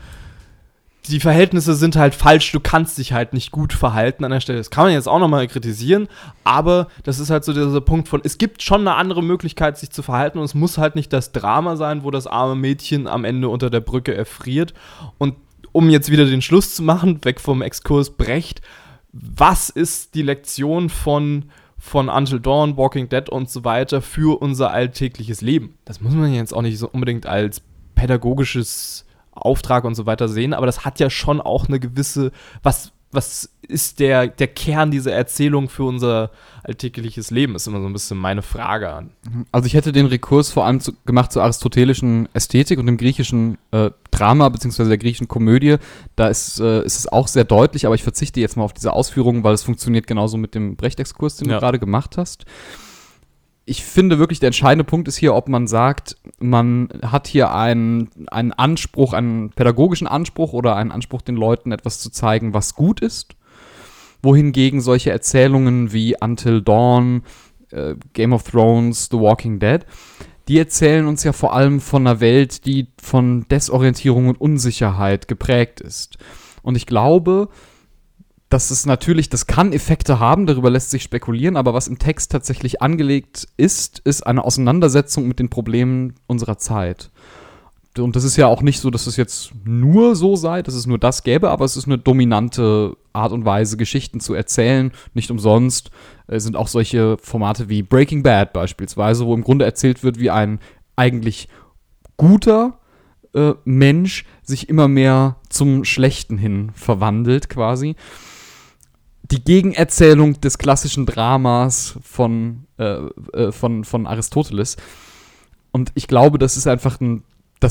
die Verhältnisse sind halt falsch, du kannst dich halt nicht gut verhalten an der Stelle. Das kann man jetzt auch nochmal kritisieren, aber das ist halt so dieser Punkt von, es gibt schon eine andere Möglichkeit, sich zu verhalten und es muss halt nicht das Drama sein, wo das arme Mädchen am Ende unter der Brücke erfriert. Und um jetzt wieder den Schluss zu machen, weg vom Exkurs Brecht, was ist die Lektion von Until Dawn, Walking Dead und so weiter für unser alltägliches Leben? Das muss man jetzt auch nicht so unbedingt als pädagogisches Auftrag und so weiter sehen, aber das hat ja schon auch eine gewisse, was ist der Kern dieser Erzählung für unser alltägliches Leben, ist immer so ein bisschen meine Frage an. Also ich hätte den Rekurs vor allem gemacht zur aristotelischen Ästhetik und dem griechischen Drama, beziehungsweise der griechischen Komödie. Da ist es auch sehr deutlich, aber ich verzichte jetzt mal auf diese Ausführungen, weil es funktioniert genauso mit dem Brecht-Exkurs, den du gerade gemacht hast. Ich finde wirklich, der entscheidende Punkt ist hier, ob man sagt, man hat hier einen Anspruch, einen pädagogischen Anspruch oder einen Anspruch, den Leuten etwas zu zeigen, was gut ist. Wohingegen solche Erzählungen wie Until Dawn, Game of Thrones, The Walking Dead, die erzählen uns ja vor allem von einer Welt, die von Desorientierung und Unsicherheit geprägt ist. Und ich glaube, dass es natürlich, das kann Effekte haben, darüber lässt sich spekulieren, aber was im Text tatsächlich angelegt ist eine Auseinandersetzung mit den Problemen unserer Zeit. Und das ist ja auch nicht so, dass es jetzt nur so sei, dass es nur das gäbe, aber es ist eine dominante Art und Weise, Geschichten zu erzählen. Nicht umsonst sind auch solche Formate wie Breaking Bad beispielsweise, wo im Grunde erzählt wird, wie ein eigentlich guter Mensch sich immer mehr zum Schlechten hin verwandelt quasi. Die Gegenerzählung des klassischen Dramas von Aristoteles. Und ich glaube, das ist einfach ein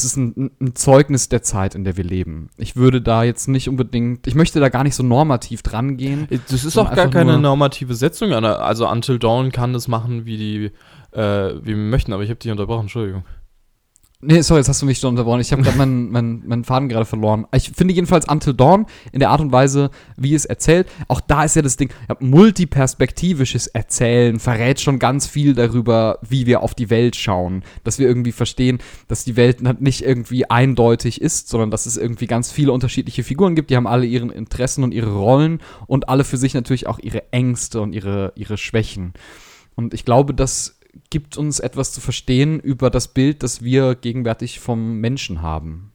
Zeugnis der Zeit, in der wir leben. Ich würde da jetzt nicht unbedingt, ich möchte da gar nicht so normativ dran gehen. Das ist auch gar keine normative Setzung. Also Until Dawn kann das machen, wie wir möchten, aber ich habe dich unterbrochen, Entschuldigung. Nee, sorry, jetzt hast du mich schon unterbrochen. Ich habe gerade meinen Faden gerade verloren. Ich finde jedenfalls Until Dawn in der Art und Weise, wie es erzählt, auch da ist ja das Ding, ja, multiperspektivisches Erzählen verrät schon ganz viel darüber, wie wir auf die Welt schauen. Dass wir irgendwie verstehen, dass die Welt nicht irgendwie eindeutig ist, sondern dass es irgendwie ganz viele unterschiedliche Figuren gibt. Die haben alle ihre Interessen und ihre Rollen und alle für sich natürlich auch ihre Ängste und ihre Schwächen. Und ich glaube, das gibt uns etwas zu verstehen über das Bild, das wir gegenwärtig vom Menschen haben.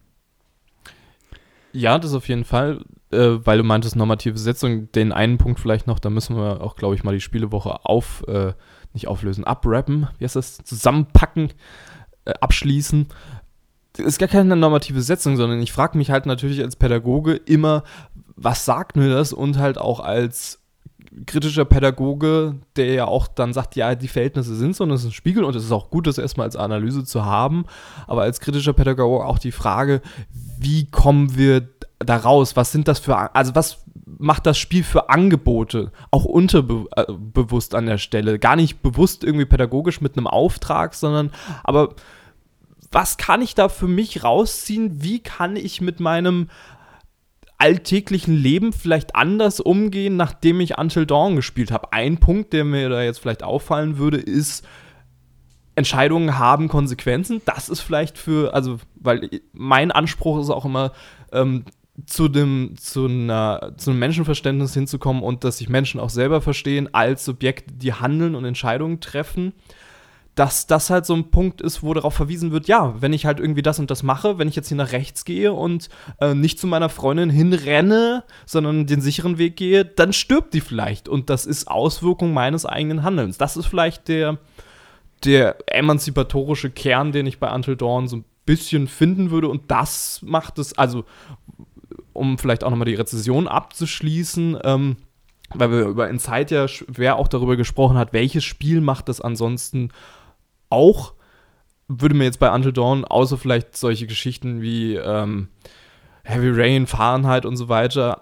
Ja, das auf jeden Fall, weil du meintest, normative Setzung, den einen Punkt vielleicht noch, da müssen wir auch, glaube ich, mal die Spielewoche nicht auflösen, abrappen, wie heißt das, zusammenpacken, abschließen. Das ist gar keine normative Setzung, sondern ich frage mich halt natürlich als Pädagoge immer, was sagt mir das? Und halt auch als kritischer Pädagoge, der ja auch dann sagt, ja, die Verhältnisse sind so und es ist ein Spiegel und es ist auch gut, das erstmal als Analyse zu haben, aber als kritischer Pädagoge auch die Frage, wie kommen wir da raus? Was sind das was macht das Spiel für Angebote? Auch unterbewusst an der Stelle. Gar nicht bewusst irgendwie pädagogisch mit einem Auftrag, sondern, aber was kann ich da für mich rausziehen? Wie kann ich mit meinem alltäglichen Leben vielleicht anders umgehen, nachdem ich Until Dawn gespielt habe? Ein Punkt, der mir da jetzt vielleicht auffallen würde, ist, Entscheidungen haben Konsequenzen. Das ist vielleicht weil mein Anspruch ist auch immer, zu einem Menschenverständnis hinzukommen und dass sich Menschen auch selber verstehen als Subjekte, die handeln und Entscheidungen treffen. Dass das halt so ein Punkt ist, wo darauf verwiesen wird, ja, wenn ich halt irgendwie das und das mache, wenn ich jetzt hier nach rechts gehe und nicht zu meiner Freundin hinrenne, sondern den sicheren Weg gehe, dann stirbt die vielleicht. Und das ist Auswirkung meines eigenen Handelns. Das ist vielleicht der emanzipatorische Kern, den ich bei Until Dawn so ein bisschen finden würde. Und das macht es, also um vielleicht auch nochmal die Rezession abzuschließen, weil wir über Inside ja schwer auch darüber gesprochen hat, welches Spiel macht das ansonsten auch, würde mir jetzt bei Until Dawn, außer vielleicht solche Geschichten wie Heavy Rain, Fahrenheit und so weiter,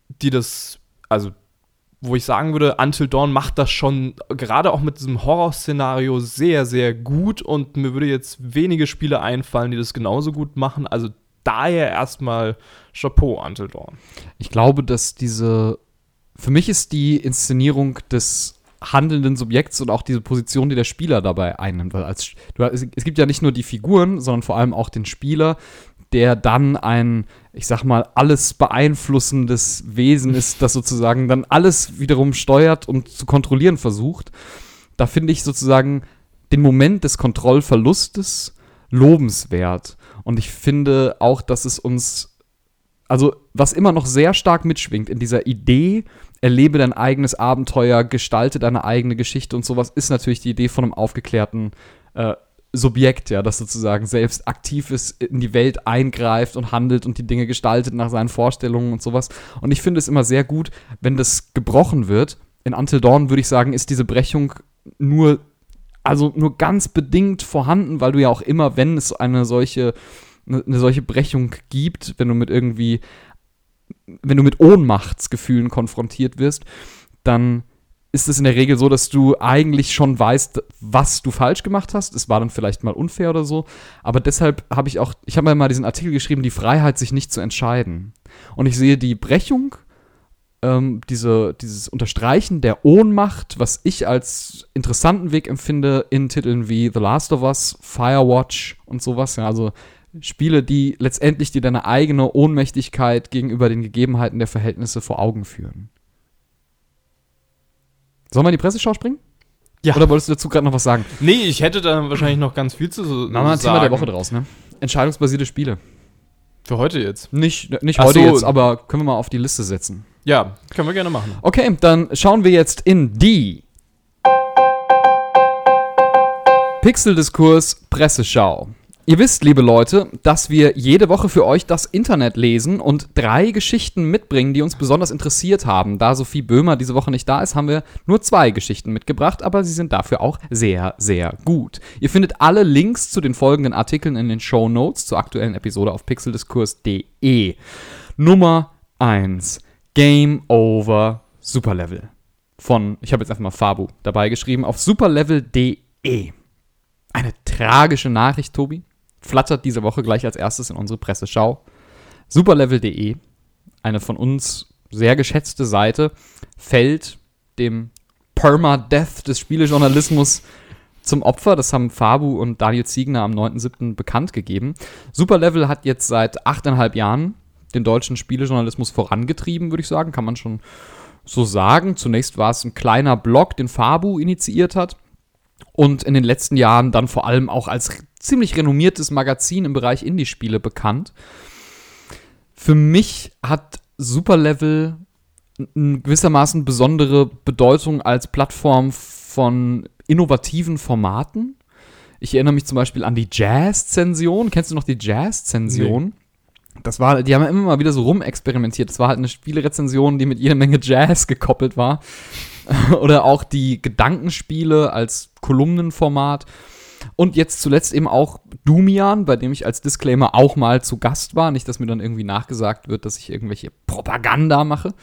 wo ich sagen würde, Until Dawn macht das schon, gerade auch mit diesem Horrorszenario, sehr, sehr gut und mir würde jetzt wenige Spiele einfallen, die das genauso gut machen, also daher erstmal Chapeau, Until Dawn. Ich glaube, dass für mich ist die Inszenierung des handelnden Subjekts und auch diese Position, die der Spieler dabei einnimmt. Weil es gibt ja nicht nur die Figuren, sondern vor allem auch den Spieler, der dann ein, ich sag mal, alles beeinflussendes Wesen ist, das sozusagen dann alles wiederum steuert und zu kontrollieren versucht. Da finde ich sozusagen den Moment des Kontrollverlustes lobenswert. Und ich finde auch, dass es uns, also was immer noch sehr stark mitschwingt in dieser Idee, erlebe dein eigenes Abenteuer, gestalte deine eigene Geschichte und sowas, ist natürlich die Idee von einem aufgeklärten Subjekt, ja, das sozusagen selbst aktiv ist, in die Welt eingreift und handelt und die Dinge gestaltet nach seinen Vorstellungen und sowas. Und ich finde es immer sehr gut, wenn das gebrochen wird. In Until Dawn würde ich sagen, ist diese Brechung nur ganz bedingt vorhanden, weil du ja auch immer, wenn es eine solche Brechung gibt, wenn du mit Ohnmachtsgefühlen konfrontiert wirst, dann ist es in der Regel so, dass du eigentlich schon weißt, was du falsch gemacht hast. Es war dann vielleicht mal unfair oder so. Aber deshalb habe ich mir mal diesen Artikel geschrieben, die Freiheit, sich nicht zu entscheiden. Und ich sehe die Brechung, dieses Unterstreichen der Ohnmacht, was ich als interessanten Weg empfinde in Titeln wie The Last of Us, Firewatch und sowas. Ja, also Spiele, die letztendlich dir deine eigene Ohnmächtigkeit gegenüber den Gegebenheiten der Verhältnisse vor Augen führen. Sollen wir in die Presseschau springen? Ja. Oder wolltest du dazu gerade noch was sagen? Nee, ich hätte da wahrscheinlich noch ganz viel zu sagen. Machen wir ein Thema der Woche draus, ne? Entscheidungsbasierte Spiele. Für heute jetzt? Nicht heute jetzt, aber können wir mal auf die Liste setzen. Ja, können wir gerne machen. Okay, dann schauen wir jetzt in die Pixeldiskurs Presseschau. Ihr wisst, liebe Leute, dass wir jede Woche für euch das Internet lesen und 3 Geschichten mitbringen, die uns besonders interessiert haben. Da Sophie Böhmer diese Woche nicht da ist, haben wir nur 2 Geschichten mitgebracht, aber sie sind dafür auch sehr, sehr gut. Ihr findet alle Links zu den folgenden Artikeln in den Shownotes zur aktuellen Episode auf pixeldiskurs.de. Nummer 1. Game Over Superlevel. Ich habe jetzt einfach mal Fabu dabei geschrieben, auf superlevel.de. Eine tragische Nachricht, Tobi. flattert diese Woche gleich als erstes in unsere Presseschau. Superlevel.de, eine von uns sehr geschätzte Seite, fällt dem Permadeath des Spielejournalismus zum Opfer. Das haben Fabu und Daniel Ziegner am 9.7. bekannt gegeben. Superlevel hat jetzt seit 8,5 Jahren den deutschen Spielejournalismus vorangetrieben, würde ich sagen. Kann man schon so sagen. Zunächst war es ein kleiner Blog, den Fabu initiiert hat. Und in den letzten Jahren dann vor allem auch als ziemlich renommiertes Magazin im Bereich Indie-Spiele bekannt. Für mich hat Superlevel gewissermaßen besondere Bedeutung als Plattform von innovativen Formaten. Ich erinnere mich zum Beispiel an die Jazz-Zension. Kennst du noch die Jazz-Zension? Nee. Die haben immer mal wieder so rumexperimentiert. Das war halt eine Spielerezension, die mit jeder Menge Jazz gekoppelt war. Oder auch die Gedankenspiele als Kolumnenformat. Und jetzt zuletzt eben auch Dumian, bei dem ich als Disclaimer auch mal zu Gast war. Nicht, dass mir dann irgendwie nachgesagt wird, dass ich irgendwelche Propaganda mache.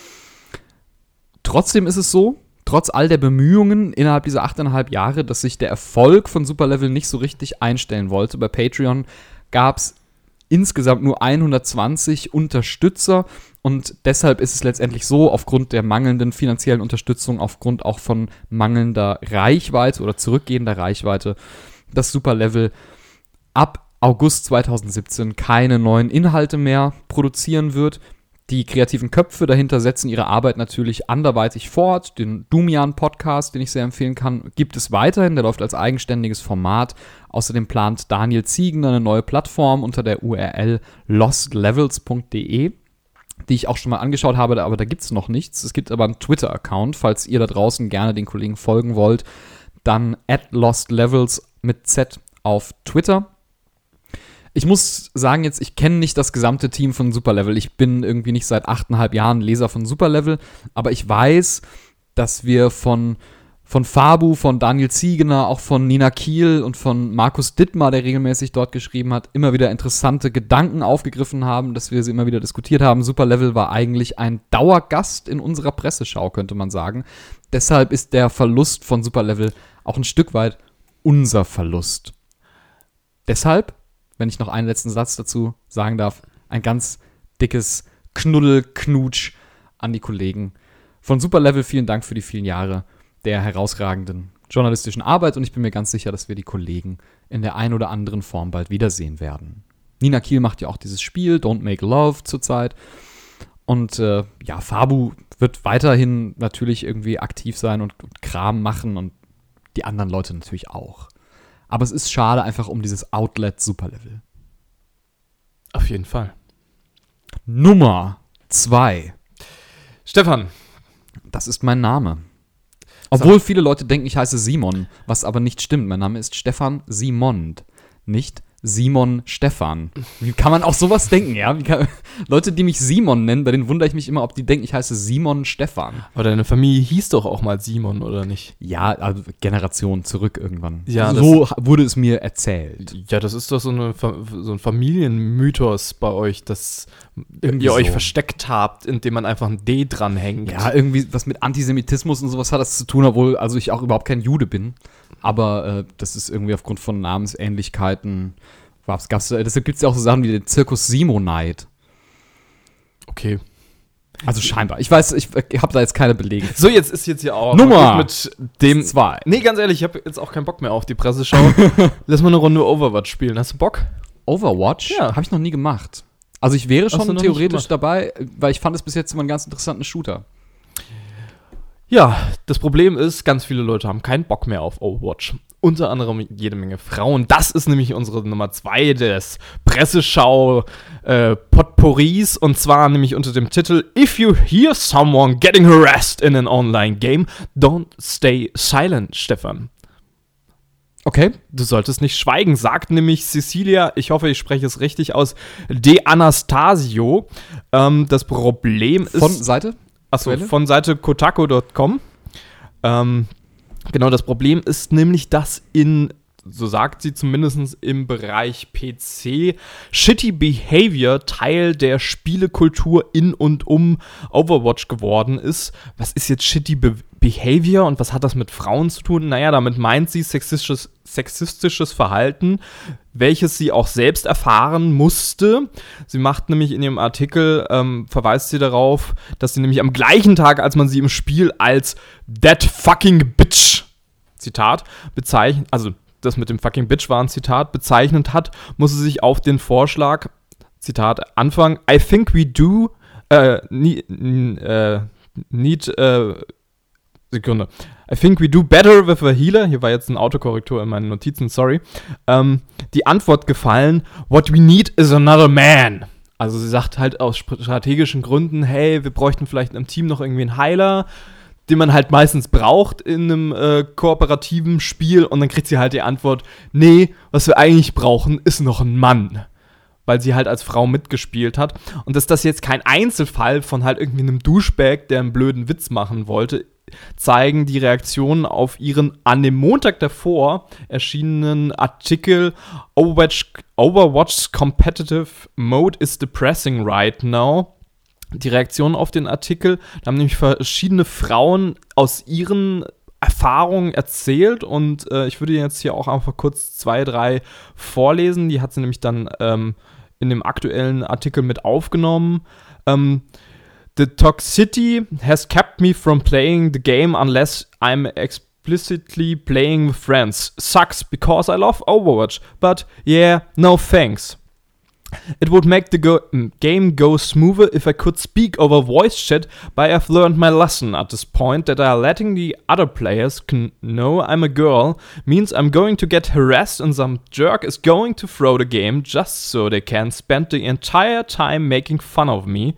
Trotzdem ist es so, trotz all der Bemühungen innerhalb dieser 8,5 Jahre, dass sich der Erfolg von Superlevel nicht so richtig einstellen wollte. Bei Patreon gab es insgesamt nur 120 Unterstützer und deshalb ist es letztendlich so, aufgrund der mangelnden finanziellen Unterstützung, aufgrund auch von mangelnder Reichweite oder zurückgehender Reichweite, dass Superlevel ab August 2017 keine neuen Inhalte mehr produzieren wird. Die kreativen Köpfe dahinter setzen ihre Arbeit natürlich anderweitig fort. Den Dumian-Podcast, den ich sehr empfehlen kann, gibt es weiterhin. Der läuft als eigenständiges Format. Außerdem plant Daniel Ziegner eine neue Plattform unter der URL lostlevels.de, die ich auch schon mal angeschaut habe, aber da gibt es noch nichts. Es gibt aber einen Twitter-Account. Falls ihr da draußen gerne den Kollegen folgen wollt, dann @lostlevels mit Z auf Twitter. Ich muss sagen jetzt, ich kenne nicht das gesamte Team von Superlevel. Ich bin irgendwie nicht seit 8,5 Jahren Leser von Superlevel, aber ich weiß, dass wir von Fabu, von Daniel Ziegner, auch von Nina Kiel und von Markus Dittmar, der regelmäßig dort geschrieben hat, immer wieder interessante Gedanken aufgegriffen haben, dass wir sie immer wieder diskutiert haben. Superlevel war eigentlich ein Dauergast in unserer Presseschau, könnte man sagen. Deshalb ist der Verlust von Superlevel auch ein Stück weit unser Verlust. Deshalb, wenn ich noch einen letzten Satz dazu sagen darf, ein ganz dickes Knuddelknutsch an die Kollegen von Superlevel. Vielen Dank für die vielen Jahre der herausragenden journalistischen Arbeit und ich bin mir ganz sicher, dass wir die Kollegen in der ein oder anderen Form bald wiedersehen werden. Nina Kiel macht ja auch dieses Spiel Don't Make Love zurzeit und Fabu wird weiterhin natürlich irgendwie aktiv sein und Kram machen und die anderen Leute natürlich auch. Aber es ist schade einfach um dieses Outlet Superlevel. Auf jeden Fall. Nummer 2. Stefan. Das ist mein Name. Obwohl viele Leute denken, ich heiße Simon, was aber nicht stimmt. Mein Name ist Stefan Simond, nicht Simon Stefan. Wie kann man auch sowas denken, ja? Leute, die mich Simon nennen, bei denen wundere ich mich immer, ob die denken, ich heiße Simon Stefan. Aber deine Familie hieß doch auch mal Simon, oder nicht? Ja, also Generationen zurück irgendwann. Ja, so wurde es mir erzählt. Ja, das ist doch so ein Familienmythos bei euch, dass irgendwie ihr euch so versteckt habt, indem man einfach ein D dranhängt. Ja, irgendwie was mit Antisemitismus und sowas hat das zu tun, obwohl also ich auch überhaupt kein Jude bin. Aber das ist irgendwie aufgrund von Namensähnlichkeiten. Deshalb gibt es ja auch so Sachen wie den Zirkus Simonite. Okay. Also scheinbar. Ich weiß, ich habe da jetzt keine Belege. So, jetzt ist hier auch Nummer mit dem 2. Nee, ganz ehrlich, ich habe jetzt auch keinen Bock mehr auf die Presseschau. Lass mal eine Runde Overwatch spielen. Hast du Bock? Overwatch? Ja. Habe ich noch nie gemacht. Also ich wäre Hast du schon noch theoretisch nicht dabei, weil ich fand es bis jetzt immer einen ganz interessanten Shooter. Ja, das Problem ist, ganz viele Leute haben keinen Bock mehr auf Overwatch. Unter anderem jede Menge Frauen. Das ist nämlich unsere Nummer 2 des Presseschau-Potpourris. Und zwar nämlich unter dem Titel If you hear someone getting harassed in an online game, don't stay silent, Stefan. Okay. Du solltest nicht schweigen, sagt nämlich Cecilia, ich hoffe, ich spreche es richtig aus, De Anastasio. Das Problem ist... Von Seite? Achso, von Seite kotaku.com. Genau, das Problem ist nämlich, dass in so sagt sie zumindest im Bereich PC, shitty behavior Teil der Spielekultur in und um Overwatch geworden ist. Was ist jetzt shitty behavior und was hat das mit Frauen zu tun? Naja, damit meint sie sexistisches Verhalten, welches sie auch selbst erfahren musste. Sie macht nämlich in ihrem Artikel, verweist sie darauf, dass sie nämlich am gleichen Tag, als man sie im Spiel als that fucking bitch, Zitat, bezeichnet, also das mit dem fucking bitch war ein Zitat, bezeichnet hat, muss sie sich auf den Vorschlag, Zitat, Anfang, I think we do Sekunde. I think we do better with a healer. Hier war jetzt eine Autokorrektur in meinen Notizen, sorry. Die Antwort gefallen, what we need is another man. Also sie sagt halt aus strategischen Gründen, hey, wir bräuchten vielleicht im Team noch irgendwie einen Heiler, den man halt meistens braucht in einem kooperativen Spiel. Und dann kriegt sie halt die Antwort, nee, was wir eigentlich brauchen, ist noch ein Mann. Weil sie halt als Frau mitgespielt hat. Und dass das jetzt kein Einzelfall von halt irgendwie einem Douchebag, der einen blöden Witz machen wollte, zeigen die Reaktionen auf ihren an dem Montag davor erschienenen Artikel Overwatch's Competitive Mode is depressing right now. Die Reaktionen auf den Artikel, da haben nämlich verschiedene Frauen aus ihren Erfahrungen erzählt und ich würde jetzt hier auch einfach kurz 2, 3 vorlesen. Die hat sie nämlich dann in dem aktuellen Artikel mit aufgenommen. The toxicity has kept me from playing the game unless I'm explicitly playing with friends. Sucks because I love Overwatch, but yeah, no thanks. It would make the game go smoother if I could speak over voice chat, but I've learned my lesson at this point that letting the other players know I'm a girl means I'm going to get harassed and some jerk is going to throw the game just so they can spend the entire time making fun of me.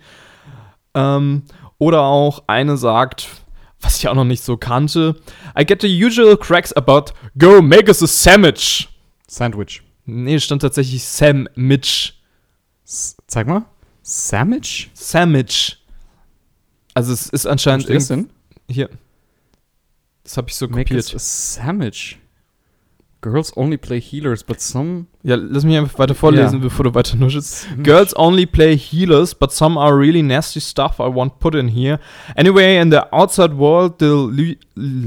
Oder auch eine sagt, was ich auch noch nicht so kannte, I get the usual cracks about go make us a sandwich. Sandwich. Nee, stand tatsächlich Sandwich. Zeig mal. Sandwich? Sandwich. Also es ist anscheinend denn? Hier. Das habe ich so Make kopiert. us a sandwich. Girls only play healers, but some... Ja, lass mich einfach weiter vorlesen, bevor du weiter nuschelst. Girls only play healers, but some are really nasty stuff I won't put in here. Anyway, in the outside world, the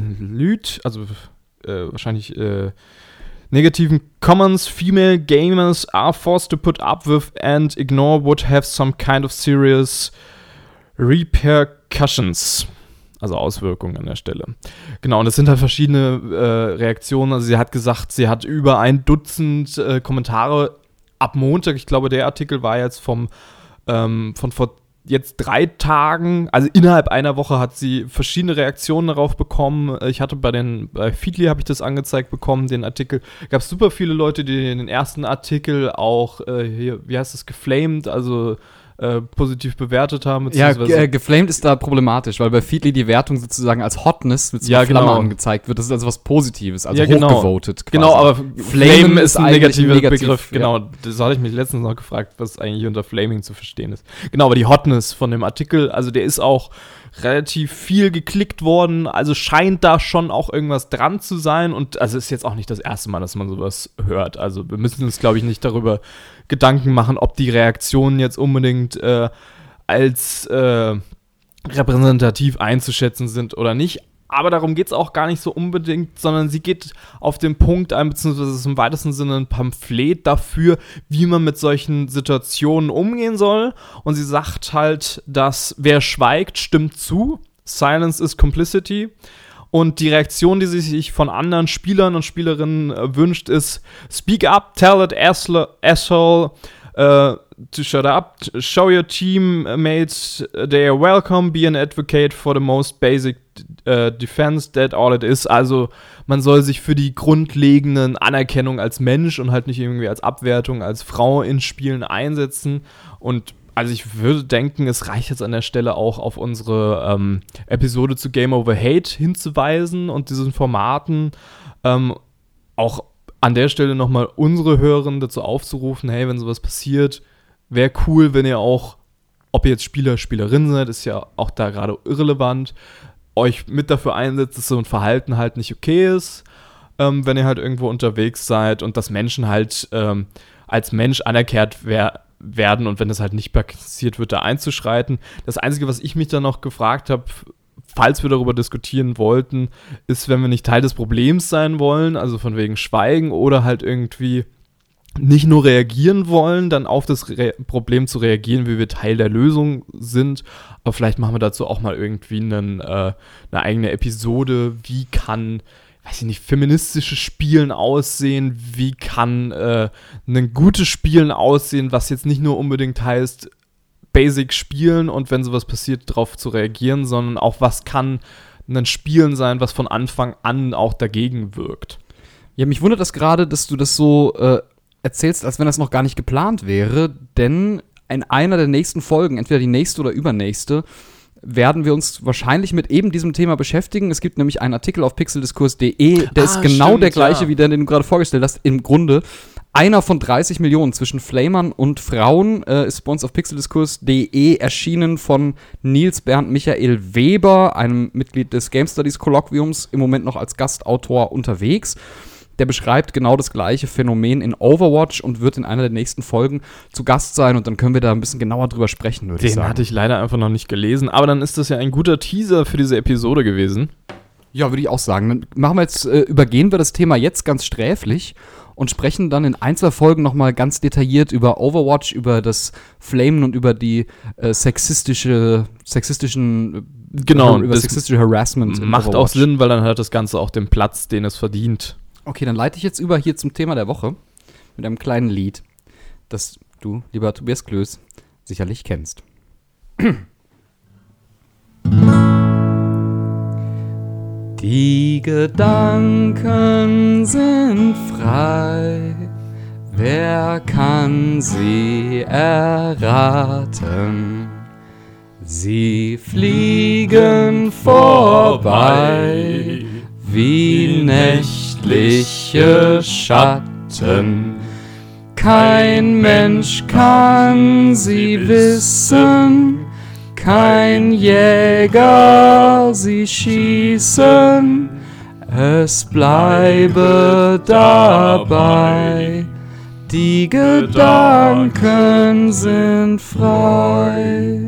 wahrscheinlich negativen comments female gamers are forced to put up with and ignore would have some kind of serious repercussions. Also Auswirkungen an der Stelle. Genau, und das sind halt verschiedene Reaktionen. Also sie hat gesagt, sie hat über 1 Dutzend Kommentare ab Montag. Ich glaube, der Artikel war jetzt von vor jetzt 3 Tagen. Also innerhalb einer Woche hat sie verschiedene Reaktionen darauf bekommen. Ich hatte bei Feedly habe ich das angezeigt bekommen, den Artikel. Gab es super viele Leute, die den ersten Artikel auch, hier, wie heißt das, geflamed, also positiv bewertet haben. Ja, geflamed ist da problematisch, weil bei Feedly die Wertung sozusagen als Hotness mit so einer Flamme angezeigt wird. Das ist also was Positives, also hochgevotet quasi. Genau, aber Flamen ist ein negativer Begriff. Ja. Genau, das hatte ich mich letztens noch gefragt, was eigentlich unter Flaming zu verstehen ist. Genau, aber die Hotness von dem Artikel, also der ist auch relativ viel geklickt worden, also scheint da schon auch irgendwas dran zu sein und also ist jetzt auch nicht das erste Mal, dass man sowas hört. Also wir müssen uns, glaube ich, nicht darüber Gedanken machen, ob die Reaktionen jetzt unbedingt als repräsentativ einzuschätzen sind oder nicht. Aber darum geht es auch gar nicht so unbedingt, sondern sie geht auf den Punkt ein, beziehungsweise es ist im weitesten Sinne ein Pamphlet dafür, wie man mit solchen Situationen umgehen soll. Und sie sagt halt, dass wer schweigt, stimmt zu. Silence is complicity. Und die Reaktion, die sie sich von anderen Spielern und Spielerinnen wünscht, ist Speak up, tell that asshole to shut up, show your teammates they are welcome, be an advocate for the most basic defense, that all it is. Also man soll sich für die grundlegenden Anerkennung als Mensch und halt nicht irgendwie als Abwertung als Frau in Spielen einsetzen. Und also ich würde denken, es reicht jetzt an der Stelle auch auf unsere Episode zu Game Over Hate hinzuweisen und diesen Formaten auch an der Stelle nochmal unsere Hörerinnen dazu aufzurufen, hey, wenn sowas passiert, wäre cool, wenn ihr auch, ob ihr jetzt Spieler, Spielerin seid, ist ja auch da gerade irrelevant, euch mit dafür einsetzt, dass so ein Verhalten halt nicht okay ist. wenn ihr halt irgendwo unterwegs seid und dass Menschen halt als Mensch anerkannt werden und wenn das halt nicht passiert wird, da einzuschreiten. Das Einzige, was ich mich dann noch gefragt habe, falls wir darüber diskutieren wollten, ist, wenn wir nicht Teil des Problems sein wollen, also von wegen Schweigen oder halt irgendwie nicht nur reagieren wollen, dann auf das Problem zu reagieren, wie wir Teil der Lösung sind. Aber vielleicht machen wir dazu auch mal irgendwie eine eigene Episode. Wie kann, weiß ich nicht, feministisches Spielen aussehen? Wie kann ein gutes Spielen aussehen, was jetzt nicht nur unbedingt heißt, Basic spielen und wenn sowas passiert, darauf zu reagieren, sondern auch, was kann ein Spielen sein, was von Anfang an auch dagegen wirkt. Ja, mich wundert das gerade, dass du das so erzählst, als wenn das noch gar nicht geplant wäre, denn in einer der nächsten Folgen, entweder die nächste oder übernächste, werden wir uns wahrscheinlich mit eben diesem Thema beschäftigen. Es gibt nämlich einen Artikel auf pixeldiskurs.de, der ist genau stimmt, der gleiche, ja, wie der, den du gerade vorgestellt hast. Im Grunde einer von 30 Millionen zwischen Flamern und Frauen ist bei uns auf pixeldiskurs.de erschienen von Nils Bernd Michael Weber, einem Mitglied des Game Studies Kolloquiums, im Moment noch als Gastautor unterwegs. Der beschreibt genau das gleiche Phänomen in Overwatch und wird in einer der nächsten Folgen zu Gast sein und dann können wir da ein bisschen genauer drüber sprechen, würde ich sagen. Den hatte ich leider einfach noch nicht gelesen, aber dann ist das ja ein guter Teaser für diese Episode gewesen. Ja, würde ich auch sagen. Dann machen wir jetzt, übergehen wir das Thema jetzt ganz sträflich und sprechen dann in ein, zwei Folgen nochmal ganz detailliert über Overwatch, über das Flamen und über die sexistische Harassment. Macht auch Sinn, weil dann hat das Ganze auch den Platz, den es verdient. Okay, dann leite ich jetzt über hier zum Thema der Woche mit einem kleinen Lied, das du, lieber Tobias Klöß, sicherlich kennst. Die Gedanken sind frei, wer kann sie erraten? Sie fliegen vorbei wie nächtliche Schatten. Kein Mensch kann sie wissen, kein Jäger sie schießen. Es bleibe dabei, die Gedanken sind frei.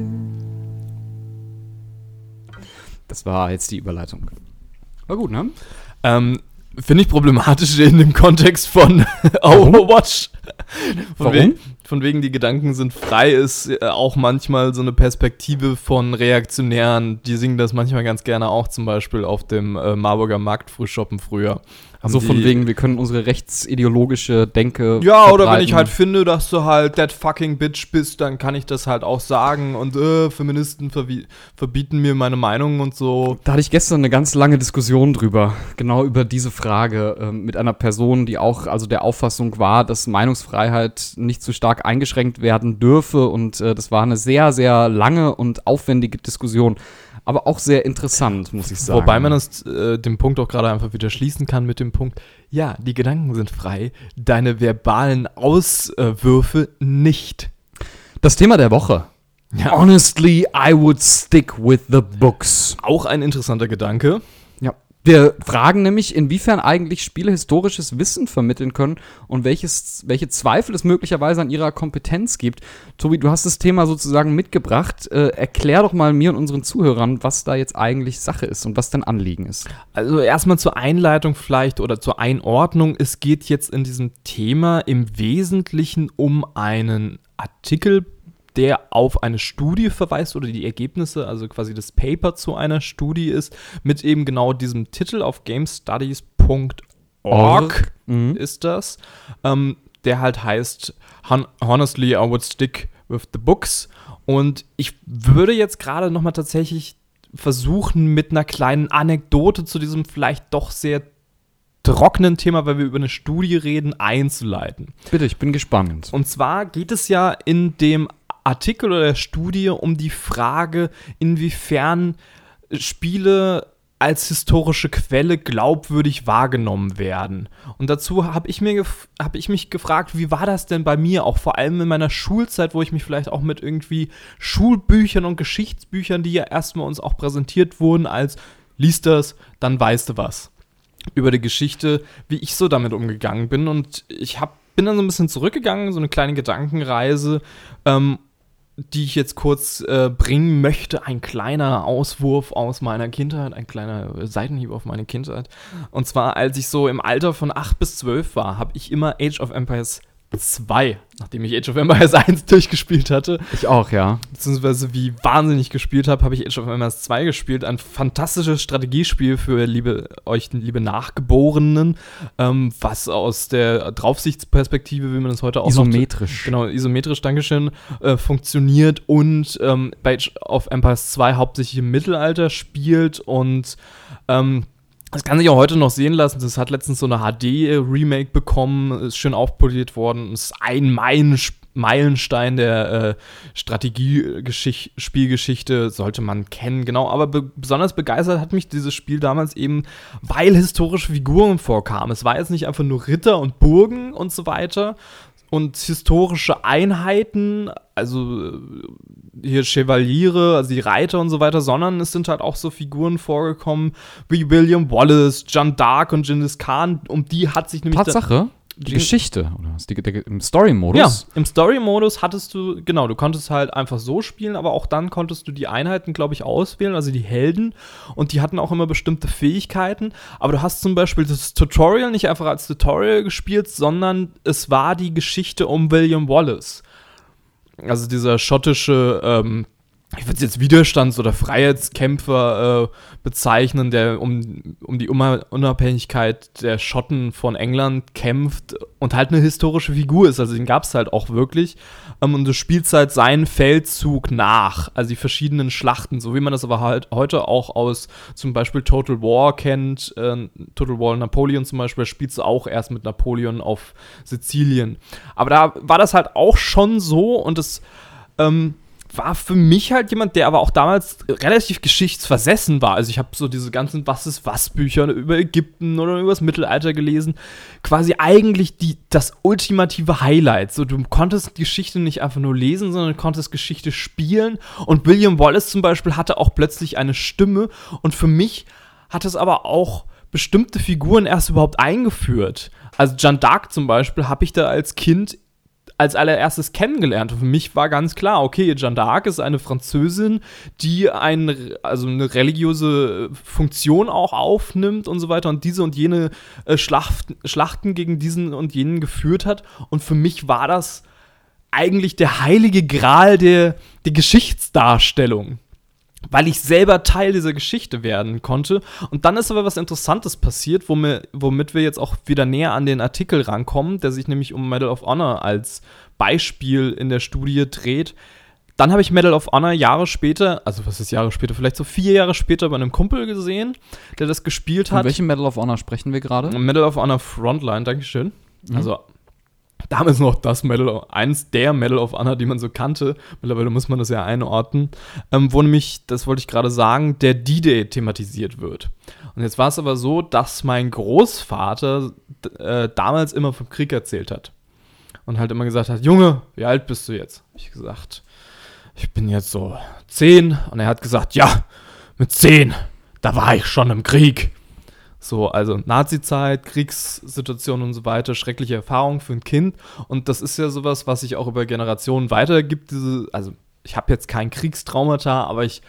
Das war jetzt die Überleitung. War gut, ne? Finde ich problematisch in dem Kontext von Overwatch. Warum? Von wegen, die Gedanken sind frei, ist auch manchmal so eine Perspektive von Reaktionären. Die singen das manchmal ganz gerne auch, zum Beispiel auf dem Marburger Markt Frühshoppen früher. Also von wegen, wir können unsere rechtsideologische Denke ja, verbreiten. Oder wenn ich halt finde, dass du halt that fucking bitch bist, dann kann ich das halt auch sagen und Feministen verbieten mir meine Meinung und so. Da hatte ich gestern eine ganz lange Diskussion drüber, genau über diese Frage mit einer Person, die auch also der Auffassung war, dass Meinungsfreiheit nicht zu stark eingeschränkt werden dürfe und das war eine sehr, sehr lange und aufwendige Diskussion. Aber auch sehr interessant, muss ich sagen. Wobei man den Punkt auch gerade einfach wieder schließen kann mit dem Punkt, ja, die Gedanken sind frei, deine verbalen Auswürfe nicht. Das Thema der Woche. Ja. Honestly, I would stick with the books. Auch ein interessanter Gedanke. Ja. Wir fragen nämlich, inwiefern eigentlich Spiele historisches Wissen vermitteln können und welche Zweifel es möglicherweise an ihrer Kompetenz gibt. Tobi, du hast das Thema sozusagen mitgebracht. Erklär doch mal mir und unseren Zuhörern, was da jetzt eigentlich Sache ist und was dein Anliegen ist. Also erstmal zur Einleitung vielleicht oder zur Einordnung. Es geht jetzt in diesem Thema im Wesentlichen um einen Artikel, der auf eine Studie verweist oder die Ergebnisse, also quasi das Paper zu einer Studie ist, mit eben genau diesem Titel auf gamestudies.org ist das, der halt heißt Honestly, I would stick with the books. Und ich würde jetzt gerade nochmal tatsächlich versuchen, mit einer kleinen Anekdote zu diesem vielleicht doch sehr trockenen Thema, weil wir über eine Studie reden, einzuleiten. Bitte, ich bin gespannt. Und zwar geht es ja in dem Artikel oder der Studie um die Frage, inwiefern Spiele als historische Quelle glaubwürdig wahrgenommen werden. Und dazu habe ich mich gefragt, wie war das denn bei mir, auch vor allem in meiner Schulzeit, wo ich mich vielleicht auch mit irgendwie Schulbüchern und Geschichtsbüchern, die ja erstmal uns auch präsentiert wurden, als liest das, dann weißt du was. über die Geschichte, wie ich so damit umgegangen bin. Und bin dann so ein bisschen zurückgegangen, so eine kleine Gedankenreise, die ich jetzt kurz bringen möchte. Ein kleiner Auswurf aus meiner Kindheit, ein kleiner Seitenhieb auf meine Kindheit. Und zwar, als ich so im Alter von 8 bis 12 war, habe ich immer Age of Empires 2, nachdem ich Age of Empires 1 durchgespielt hatte. Ich auch, ja. Beziehungsweise wie wahnsinnig gespielt habe ich Age of Empires 2 gespielt. Ein fantastisches Strategiespiel für liebe Nachgeborenen, was aus der Draufsichtsperspektive, wie man das heute auch isometrisch. Isometrisch, Dankeschön, funktioniert und bei Age of Empires 2 hauptsächlich im Mittelalter spielt und das kann sich auch heute noch sehen lassen. Das hat letztens so eine HD-Remake bekommen, ist schön aufpoliert worden. Das ist ein Meilenstein der Strategiespielgeschichte, sollte man kennen, genau. Aber besonders begeistert hat mich dieses Spiel damals eben, weil historische Figuren vorkamen. Es war jetzt nicht einfach nur Ritter und Burgen und so weiter und historische Einheiten, also hier Chevaliere, also die Reiter und so weiter, sondern es sind halt auch so Figuren vorgekommen wie William Wallace, Jeanne d'Arc und Genghis Khan, um die hat sich nämlich Tatsache, die Geschichte, oder was? Im Story-Modus? Ja, im Story-Modus hattest du, genau, du konntest halt einfach so spielen, aber auch dann konntest du die Einheiten, glaube ich, auswählen, also die Helden, und die hatten auch immer bestimmte Fähigkeiten, aber du hast zum Beispiel das Tutorial nicht einfach als Tutorial gespielt, sondern es war die Geschichte um William Wallace. Also dieser schottische, ich würde es jetzt Widerstands- oder Freiheitskämpfer bezeichnen, der um die Unabhängigkeit der Schotten von England kämpft und halt eine historische Figur ist. Also den gab es halt auch wirklich. Und du spielst halt seinen Feldzug nach, also die verschiedenen Schlachten, so wie man das aber halt heute auch aus zum Beispiel Total War kennt. Total War Napoleon zum Beispiel, spielst du auch erst mit Napoleon auf Sizilien. Aber da war das halt auch schon so und es war für mich halt jemand, der aber auch damals relativ geschichtsversessen war. Also ich habe so diese ganzen Was-ist-was-Bücher über Ägypten oder über das Mittelalter gelesen. Quasi eigentlich das ultimative Highlight. So, du konntest Geschichte nicht einfach nur lesen, sondern du konntest Geschichte spielen. Und William Wallace zum Beispiel hatte auch plötzlich eine Stimme. Und für mich hat es aber auch bestimmte Figuren erst überhaupt eingeführt. Also Jeanne d'Arc zum Beispiel habe ich da als Kind als allererstes kennengelernt. Und für mich war ganz klar, okay, Jeanne d'Arc ist eine Französin, die eine religiöse Funktion auch aufnimmt und so weiter und diese und jene Schlachten gegen diesen und jenen geführt hat. Und für mich war das eigentlich der heilige Gral der Geschichtsdarstellung, weil ich selber Teil dieser Geschichte werden konnte. Und dann ist aber was Interessantes passiert, womit wir jetzt auch wieder näher an den Artikel rankommen, der sich nämlich um Medal of Honor als Beispiel in der Studie dreht. Dann habe ich Medal of Honor Jahre später, also was ist Jahre später, vielleicht so 4 Jahre später bei einem Kumpel gesehen, der das gespielt hat. Von welchem Medal of Honor sprechen wir gerade? Medal of Honor Frontline, dankeschön. Also damals noch eins der Medal of Honor, die man so kannte. Mittlerweile muss man das ja einordnen. Wo nämlich, das wollte ich gerade sagen, der D-Day thematisiert wird. Und jetzt war es aber so, dass mein Großvater damals immer vom Krieg erzählt hat. Und halt immer gesagt hat, Junge, wie alt bist du jetzt? Hab ich gesagt, ich bin jetzt so 10. Und er hat gesagt, ja, mit 10, da war ich schon im Krieg. So, also Nazi-Zeit, Kriegssituation und so weiter, schreckliche Erfahrung für ein Kind. Und das ist ja sowas, was sich auch über Generationen weitergibt. Also ich habe jetzt kein Kriegstraumata, aber ich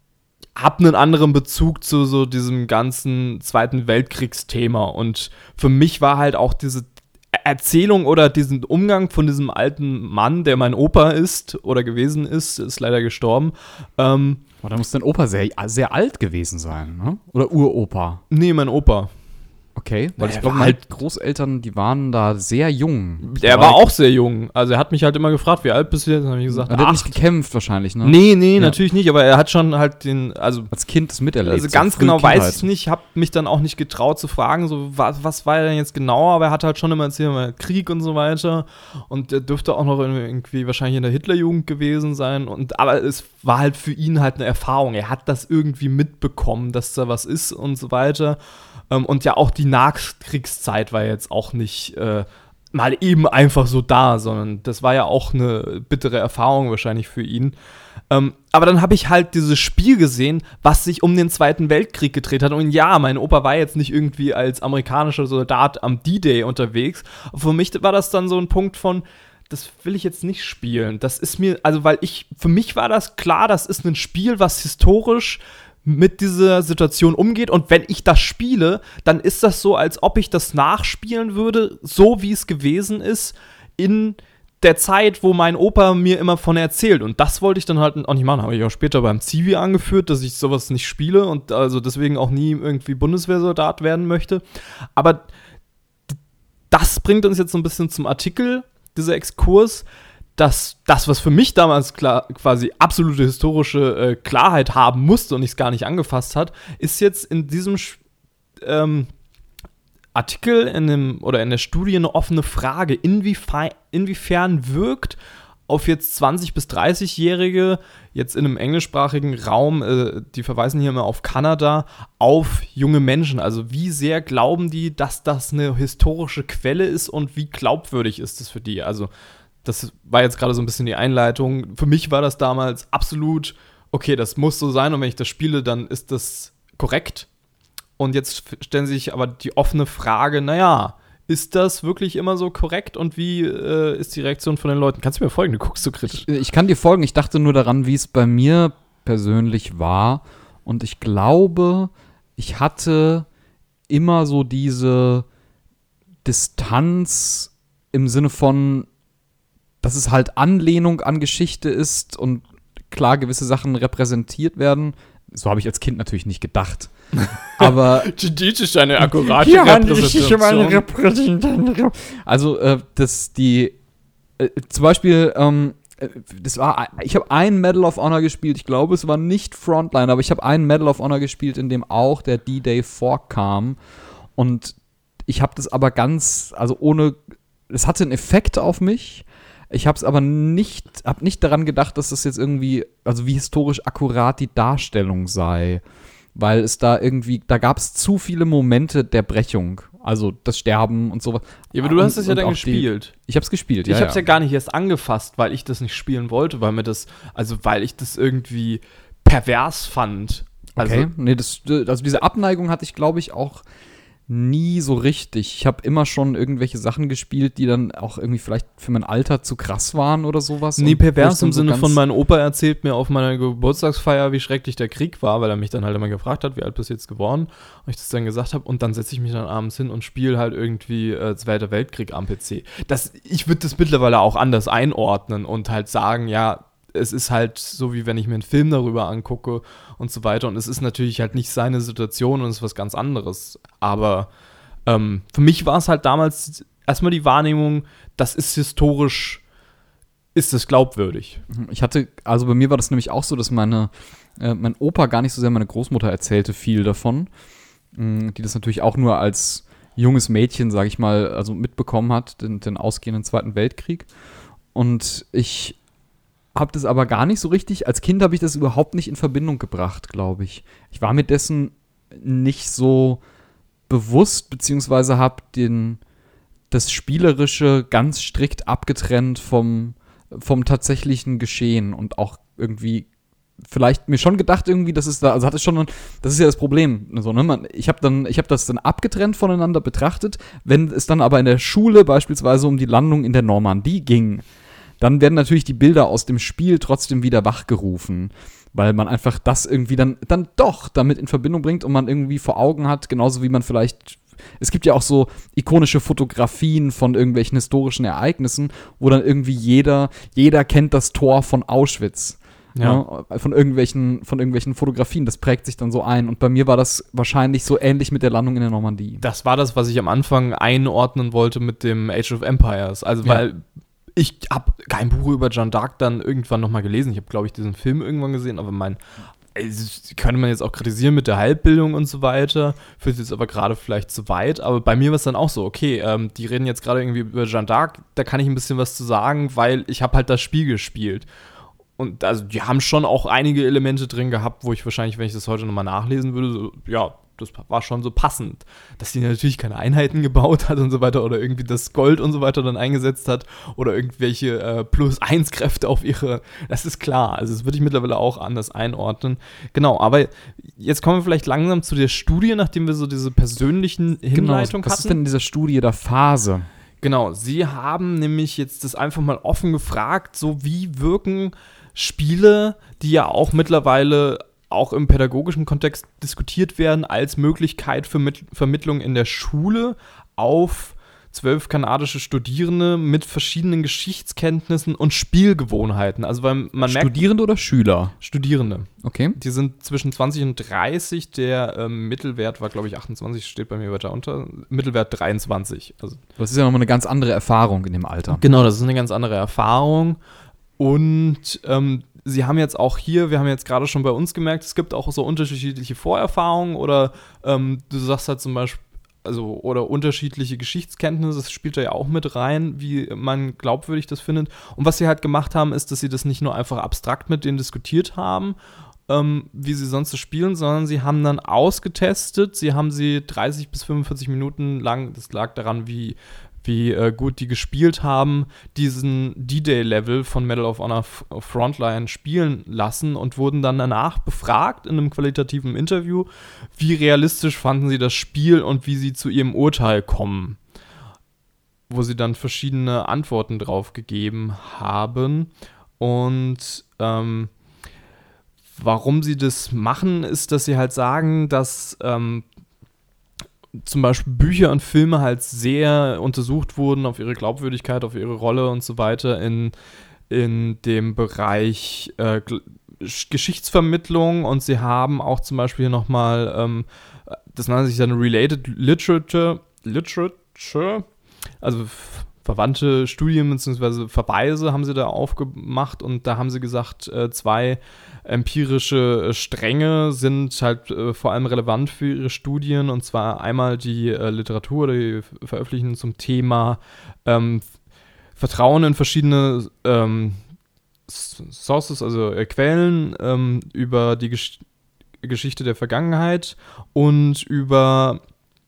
habe einen anderen Bezug zu so diesem ganzen Zweiten Weltkriegsthema. Und für mich war halt auch diese Erzählung oder diesen Umgang von diesem alten Mann, der mein Opa ist oder gewesen ist leider gestorben. Da muss dein Opa sehr, sehr alt gewesen sein, ne? Oder Uropa? Nee, mein Opa. Okay, weil ich glaube, meine Großeltern, die waren da sehr jung. Der war auch sehr jung. Also er hat mich halt immer gefragt, wie alt bist du jetzt? Dann habe ich gesagt, er hat nicht gekämpft wahrscheinlich, ne? Nee, ja. Natürlich nicht, aber er hat schon halt als Kind das miterlebt. Also ganz genau weiß ich es nicht, habe mich dann auch nicht getraut zu fragen, so was war er denn jetzt genau, aber er hat halt schon immer erzählt, Krieg und so weiter und er dürfte auch noch irgendwie wahrscheinlich in der Hitlerjugend gewesen sein aber es war halt für ihn halt eine Erfahrung. Er hat das irgendwie mitbekommen, dass da was ist und so weiter. Und ja, auch die Nachkriegszeit war jetzt auch nicht mal eben einfach so da, sondern das war ja auch eine bittere Erfahrung wahrscheinlich für ihn. Aber dann habe ich halt dieses Spiel gesehen, was sich um den Zweiten Weltkrieg gedreht hat. Und ja, mein Opa war jetzt nicht irgendwie als amerikanischer Soldat am D-Day unterwegs. Für mich war das dann so ein Punkt von, das will ich jetzt nicht spielen. Das ist mir, also für mich war das klar, das ist ein Spiel, was historisch mit dieser Situation umgeht, und wenn ich das spiele, dann ist das so, als ob ich das nachspielen würde, so wie es gewesen ist in der Zeit, wo mein Opa mir immer von erzählt, und das wollte ich dann halt auch nicht machen. Habe ich auch später beim Zivi angeführt, dass ich sowas nicht spiele und also deswegen auch nie irgendwie Bundeswehrsoldat werden möchte, aber das bringt uns jetzt so ein bisschen zum Artikel, dieser Exkurs, dass das, was für mich damals quasi absolute historische Klarheit haben musste und ich es gar nicht angefasst hat, ist jetzt in diesem Artikel in der Studie eine offene Frage, inwiefern wirkt auf jetzt 20- bis 30-Jährige, jetzt in einem englischsprachigen Raum, die verweisen hier immer auf Kanada, auf junge Menschen. Also wie sehr glauben die, dass das eine historische Quelle ist und wie glaubwürdig ist das für die? Also das war jetzt gerade so ein bisschen die Einleitung. Für mich war das damals absolut, okay, das muss so sein, und wenn ich das spiele, dann ist das korrekt. Und jetzt stellen sie sich aber die offene Frage, naja, ist das wirklich immer so korrekt und wie ist die Reaktion von den Leuten? Kannst du mir folgen? Du guckst so kritisch. Ich kann dir folgen. Ich dachte nur daran, wie es bei mir persönlich war. Und ich glaube, ich hatte immer so diese Distanz im Sinne von, dass es halt Anlehnung an Geschichte ist und klar gewisse Sachen repräsentiert werden. So habe ich als Kind natürlich nicht gedacht. Aber das ist eine akkurate hier handelt es sich um eine Repräsentation. Also, zum Beispiel, ich habe ein Medal of Honor gespielt, ich glaube, es war nicht Frontline, aber ich habe ein Medal of Honor gespielt, in dem auch der D-Day vorkam. Und ich habe das aber es hatte einen Effekt auf mich. Ich habe es aber nicht daran gedacht, dass das jetzt irgendwie, also wie historisch akkurat die Darstellung sei. Weil es da gab es zu viele Momente der Brechung. Also das Sterben und sowas. Ja, aber du hast es ja dann gespielt. Ich habe es gespielt, ja. Ich habe es ja gar nicht erst angefasst, weil ich das nicht spielen wollte, weil ich das irgendwie pervers fand. Okay, nee, also diese Abneigung hatte ich, glaube ich, auch nie so richtig. Ich habe immer schon irgendwelche Sachen gespielt, die dann auch irgendwie vielleicht für mein Alter zu krass waren oder sowas. Nee, pervers im Sinne von, mein Opa erzählt mir auf meiner Geburtstagsfeier, wie schrecklich der Krieg war, weil er mich dann halt immer gefragt hat, wie alt bist du jetzt geworden? Und ich das dann gesagt habe, und dann setze ich mich dann abends hin und spiele halt irgendwie Zweiter Weltkrieg am PC. Ich würde das mittlerweile auch anders einordnen und halt sagen, ja, es ist halt so, wie wenn ich mir einen Film darüber angucke und so weiter. Und es ist natürlich halt nicht seine Situation und es ist was ganz anderes. Aber für mich war es halt damals erstmal die Wahrnehmung, das ist historisch, ist es glaubwürdig. Also bei mir war das nämlich auch so, dass mein Opa gar nicht so sehr meine Großmutter erzählte viel davon, die das natürlich auch nur als junges Mädchen, sage ich mal, also mitbekommen hat, den ausgehenden Zweiten Weltkrieg. Und ich habe das aber gar nicht so richtig, als Kind habe ich das überhaupt nicht in Verbindung gebracht, glaube ich. Ich war mir dessen nicht so bewusst, beziehungsweise habe das Spielerische ganz strikt abgetrennt vom tatsächlichen Geschehen und auch irgendwie vielleicht mir schon gedacht irgendwie, das ist ja das Problem. Also, ne, ich habe das dann abgetrennt voneinander betrachtet. Wenn es dann aber in der Schule beispielsweise um die Landung in der Normandie ging, dann werden natürlich die Bilder aus dem Spiel trotzdem wieder wachgerufen, weil man einfach das irgendwie dann doch damit in Verbindung bringt und man irgendwie vor Augen hat, genauso wie man vielleicht, es gibt ja auch so ikonische Fotografien von irgendwelchen historischen Ereignissen, wo dann irgendwie jeder kennt das Tor von Auschwitz. Ja. Ja, von irgendwelchen Fotografien, das prägt sich dann so ein. Und bei mir war das wahrscheinlich so ähnlich mit der Landung in der Normandie. Das war das, was ich am Anfang einordnen wollte mit dem Age of Empires. Also, weil ich habe kein Buch über Jeanne d'Arc dann irgendwann nochmal gelesen. Ich habe, glaube ich, diesen Film irgendwann gesehen, aber könnte man jetzt auch kritisieren mit der Halbbildung und so weiter. Führt jetzt aber gerade vielleicht zu weit. Aber bei mir war es dann auch so, okay, die reden jetzt gerade irgendwie über Jeanne d'Arc, da kann ich ein bisschen was zu sagen, weil ich habe halt das Spiel gespielt. Und also die haben schon auch einige Elemente drin gehabt, wo ich wahrscheinlich, wenn ich das heute nochmal nachlesen würde, so, ja, das war schon so passend. Dass sie natürlich keine Einheiten gebaut hat und so weiter oder irgendwie das Gold und so weiter dann eingesetzt hat oder irgendwelche Plus-1-Kräfte auf ihre, das ist klar. Also das würde ich mittlerweile auch anders einordnen. Genau, aber jetzt kommen wir vielleicht langsam zu der Studie, nachdem wir so diese persönlichen Hinleitung hatten. Was ist denn in dieser Studie der Phase? Genau, sie haben nämlich jetzt das einfach mal offen gefragt, so wie wirken Spiele, die ja auch mittlerweile auch im pädagogischen Kontext diskutiert werden, als Möglichkeit für Vermittlung in der Schule auf 12 kanadische Studierende mit verschiedenen Geschichtskenntnissen und Spielgewohnheiten. Also weil man merkt, Studierende oder Schüler? Studierende. Okay. Die sind zwischen 20 und 30. Der Mittelwert war, glaube ich, 28, steht bei mir weiter unter. Mittelwert 23. Also, Das ist ja nochmal eine ganz andere Erfahrung in dem Alter. genau, das ist eine ganz andere Erfahrung. Und sie haben jetzt auch hier, wir haben jetzt gerade schon bei uns gemerkt, es gibt auch so unterschiedliche Vorerfahrungen oder du sagst halt zum Beispiel, also oder unterschiedliche Geschichtskenntnisse, das spielt da ja auch mit rein, wie man glaubwürdig das findet. Und was sie halt gemacht haben, ist, dass sie das nicht nur einfach abstrakt mit denen diskutiert haben, wie sie sonst so spielen, sondern sie haben dann ausgetestet, sie haben sie 30 bis 45 Minuten lang, das lag daran, wie gut die gespielt haben, diesen D-Day-Level von Medal of Honor Frontline spielen lassen und wurden dann danach befragt in einem qualitativen Interview, wie realistisch fanden sie das Spiel und wie sie zu ihrem Urteil kommen, wo sie dann verschiedene Antworten drauf gegeben haben. Und warum sie das machen, ist, dass sie halt sagen, dass zum Beispiel Bücher und Filme halt sehr untersucht wurden auf ihre Glaubwürdigkeit, auf ihre Rolle und so weiter in dem Bereich Geschichtsvermittlung, und sie haben auch zum Beispiel nochmal, das nennt sich dann Related Literature, also verwandte Studien bzw. Verweise haben sie da aufgemacht, und da haben sie gesagt, 2 empirische Stränge sind halt vor allem relevant für ihre Studien, und zwar einmal die Literatur oder die Veröffentlichungen zum Thema Vertrauen in verschiedene Sources, also Quellen über die Geschichte der Vergangenheit und über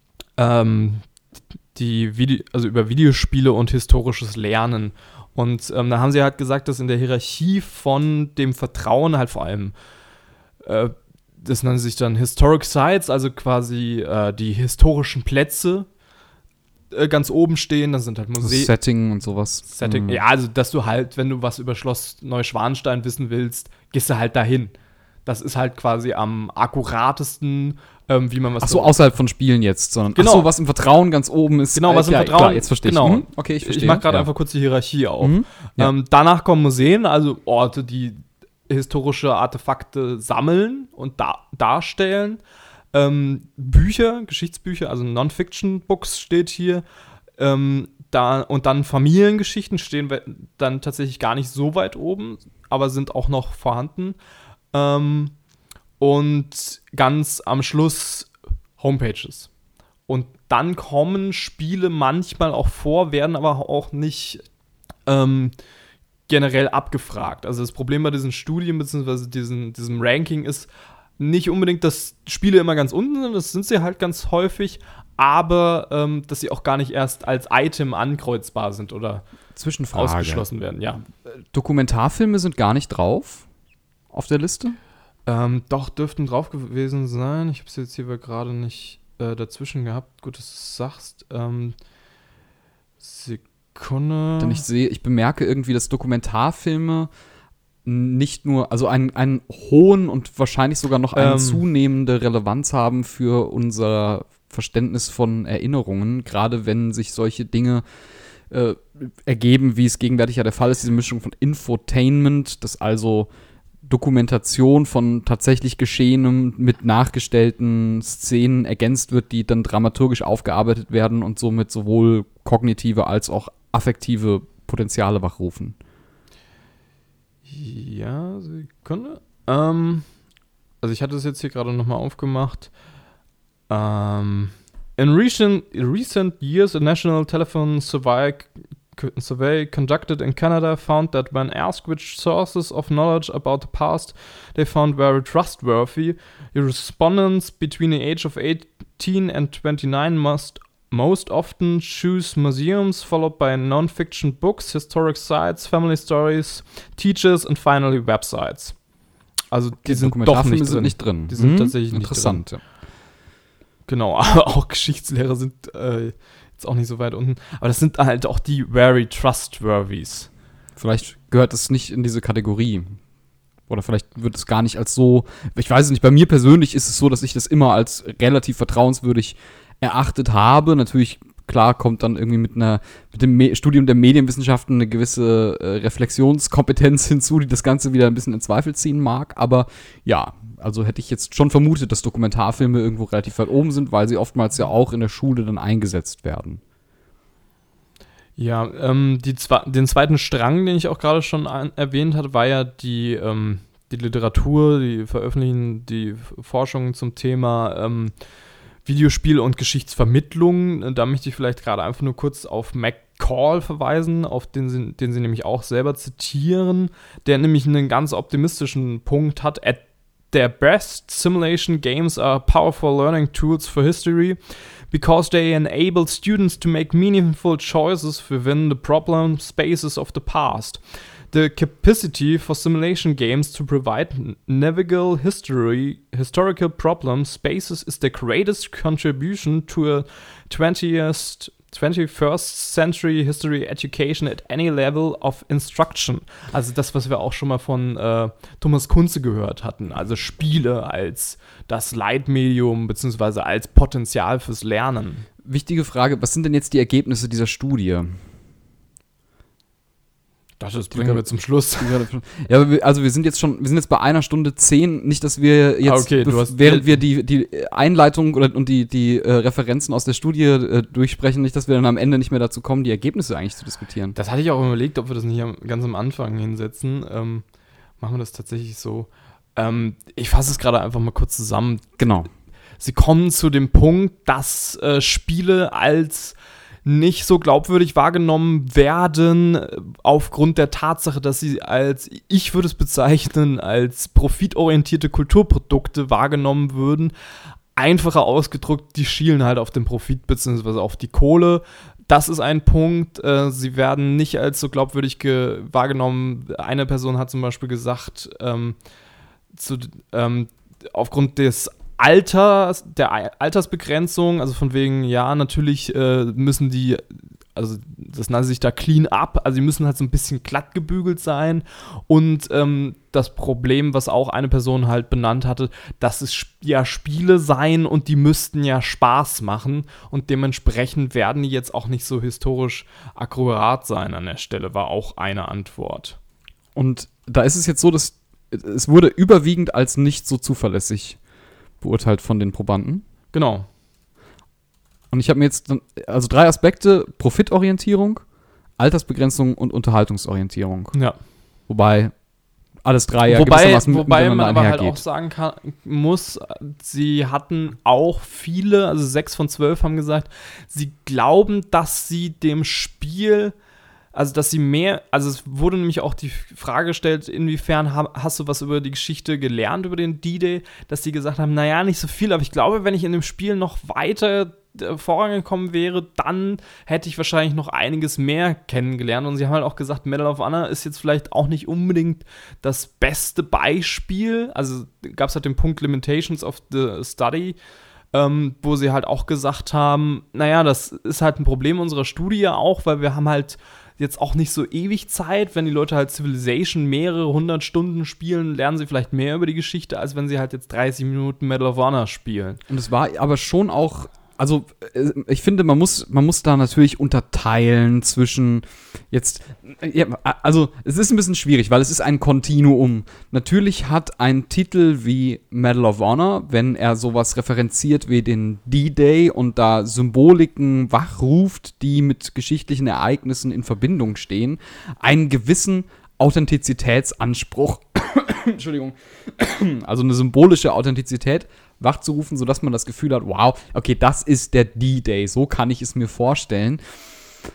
über Videospiele und historisches Lernen. Und da haben sie halt gesagt, dass in der Hierarchie von dem Vertrauen halt vor allem, das nennt sich dann Historic Sites, also quasi die historischen Plätze ganz oben stehen. Das sind halt Museen. Setting und sowas. Setting, ja, also dass du halt, wenn du was über Schloss Neuschwanstein wissen willst, gehst du halt dahin. Das ist halt quasi am akkuratesten, wie man was... Ach so, außerhalb von Spielen jetzt, sondern genau. Ach so, was im Vertrauen ganz oben ist. Genau, was im Vertrauen... Klar, jetzt verstehe ich. Genau. Okay, ich verstehe. Ich mache gerade einfach kurz die Hierarchie auf. Ja. Danach kommen Museen, also Orte, die historische Artefakte sammeln und darstellen. Bücher, Geschichtsbücher, also Non-Fiction-Books steht hier. Und dann Familiengeschichten stehen dann tatsächlich gar nicht so weit oben, aber sind auch noch vorhanden. Und ganz am Schluss Homepages. Und dann kommen Spiele manchmal auch vor, werden aber auch nicht generell abgefragt. Also das Problem bei diesen Studien bzw. diesem Ranking ist nicht unbedingt, dass Spiele immer ganz unten sind, das sind sie halt ganz häufig, aber dass sie auch gar nicht erst als Item ankreuzbar sind oder Zwischenfrage. Ausgeschlossen werden. Ja. Dokumentarfilme sind gar nicht drauf auf der Liste? Doch, dürften drauf gewesen sein. Ich habe es jetzt hier gerade nicht dazwischen gehabt. Gut, dass du es sagst. Sekunde. Denn ich bemerke irgendwie, dass Dokumentarfilme nicht nur, also einen hohen und wahrscheinlich sogar noch eine zunehmende Relevanz haben für unser Verständnis von Erinnerungen, gerade wenn sich solche Dinge ergeben, wie es gegenwärtig ja der Fall ist, diese Mischung von Infotainment, das also Dokumentation von tatsächlich Geschehenem mit nachgestellten Szenen ergänzt wird, die dann dramaturgisch aufgearbeitet werden und somit sowohl kognitive als auch affektive Potenziale wachrufen. Ja, Sekunde. Also ich hatte es jetzt hier gerade nochmal aufgemacht. In recent years, a national telephone survey survey conducted in Canada found that when asked which sources of knowledge about the past they found very trustworthy, respondents between the age of 18 and 29 most often choose museums, followed by non-fiction books, historic sites, family stories, teachers and finally websites. Also die sind doch nicht drin. Die sind tatsächlich interessant, nicht drin. Ja. Genau, aber auch Geschichtslehrer sind jetzt auch nicht so weit unten. Aber das sind halt auch die very trustworthies. Vielleicht gehört es nicht in diese Kategorie. Oder vielleicht wird es gar nicht als so, ich weiß es nicht, bei mir persönlich ist es so, dass ich das immer als relativ vertrauenswürdig erachtet habe. Natürlich, klar, kommt dann irgendwie mit dem Studium der Medienwissenschaften eine gewisse Reflexionskompetenz hinzu, die das Ganze wieder ein bisschen in Zweifel ziehen mag. Aber ja, also hätte ich jetzt schon vermutet, dass Dokumentarfilme irgendwo relativ weit oben sind, weil sie oftmals ja auch in der Schule dann eingesetzt werden. Ja, den zweiten Strang, den ich auch gerade schon erwähnt hatte, war ja die Literatur, die veröffentlichen die Forschungen zum Thema Videospiel- und Geschichtsvermittlung. Da möchte ich vielleicht gerade einfach nur kurz auf McCall verweisen, auf den sie nämlich auch selber zitieren, der nämlich einen ganz optimistischen Punkt hat. At their best, simulation games are powerful learning tools for history because they enable students to make meaningful choices within the problem spaces of the past. The capacity for simulation games to provide navigable historical problem spaces is the greatest contribution to a 21st century history education at any level of instruction. Also das, was wir auch schon mal von Thomas Kunze gehört hatten. Also Spiele als das Leitmedium bzw. als Potenzial fürs Lernen. Wichtige Frage, was sind denn jetzt die Ergebnisse dieser Studie? Das bringen wir zum Schluss. Ja, also wir sind jetzt bei 1 Stunde 10. Nicht, dass wir jetzt, während wir die Einleitung und die Referenzen aus der Studie durchsprechen, nicht, dass wir dann am Ende nicht mehr dazu kommen, die Ergebnisse eigentlich zu diskutieren. Das hatte ich auch überlegt, ob wir das nicht ganz am Anfang hinsetzen. Machen wir das tatsächlich so. Ich fasse es gerade einfach mal kurz zusammen. Genau. Sie kommen zu dem Punkt, dass Spiele als nicht so glaubwürdig wahrgenommen werden, aufgrund der Tatsache, dass sie ich würde es bezeichnen, als profitorientierte Kulturprodukte wahrgenommen würden. Einfacher ausgedrückt, die schielen halt auf den Profit bzw. auf die Kohle. Das ist ein Punkt. Sie werden nicht als so glaubwürdig wahrgenommen. Eine Person hat zum Beispiel gesagt, aufgrund der Altersbegrenzung, also von wegen, ja, natürlich müssen die, also das nennt sich da clean up, also die müssen halt so ein bisschen glatt gebügelt sein und das Problem, was auch eine Person halt benannt hatte, dass es ja Spiele seien und die müssten ja Spaß machen und dementsprechend werden die jetzt auch nicht so historisch akkurat sein an der Stelle, war auch eine Antwort. Und da ist es jetzt so, dass es wurde überwiegend als nicht so zuverlässig beurteilt von den Probanden. Genau. Und ich habe mir jetzt, also 3 Aspekte: Profitorientierung, Altersbegrenzung und Unterhaltungsorientierung. Ja. Wobei alles 3 ja gewissermaßen wobei man aber halt auch sagen muss, sie hatten auch viele, also 6 von 12 haben gesagt, sie glauben, dass sie dem Spiel, also dass sie mehr, also es wurde nämlich auch die Frage gestellt, inwiefern hast du was über die Geschichte gelernt, über den D-Day, dass sie gesagt haben, naja, nicht so viel, aber ich glaube, wenn ich in dem Spiel noch weiter vorangekommen wäre, dann hätte ich wahrscheinlich noch einiges mehr kennengelernt. Und sie haben halt auch gesagt, Medal of Honor ist jetzt vielleicht auch nicht unbedingt das beste Beispiel. Also gab es halt den Punkt Limitations of the Study, wo sie halt auch gesagt haben, naja, das ist halt ein Problem unserer Studie auch, weil wir haben halt jetzt auch nicht so ewig Zeit. Wenn die Leute halt Civilization mehrere 100 Stunden spielen, lernen sie vielleicht mehr über die Geschichte, als wenn sie halt jetzt 30 Minuten Medal of Honor spielen. Und es war aber schon auch, also ich finde, man muss da natürlich unterteilen zwischen jetzt, ja, also es ist ein bisschen schwierig, weil es ist ein Kontinuum. Natürlich hat ein Titel wie Medal of Honor, wenn er sowas referenziert wie den D-Day und da Symboliken wachruft, die mit geschichtlichen Ereignissen in Verbindung stehen, einen gewissen Authentizitätsanspruch. Entschuldigung. Also eine symbolische Authentizität wachzurufen, sodass man das Gefühl hat, wow, okay, das ist der D-Day, so kann ich es mir vorstellen.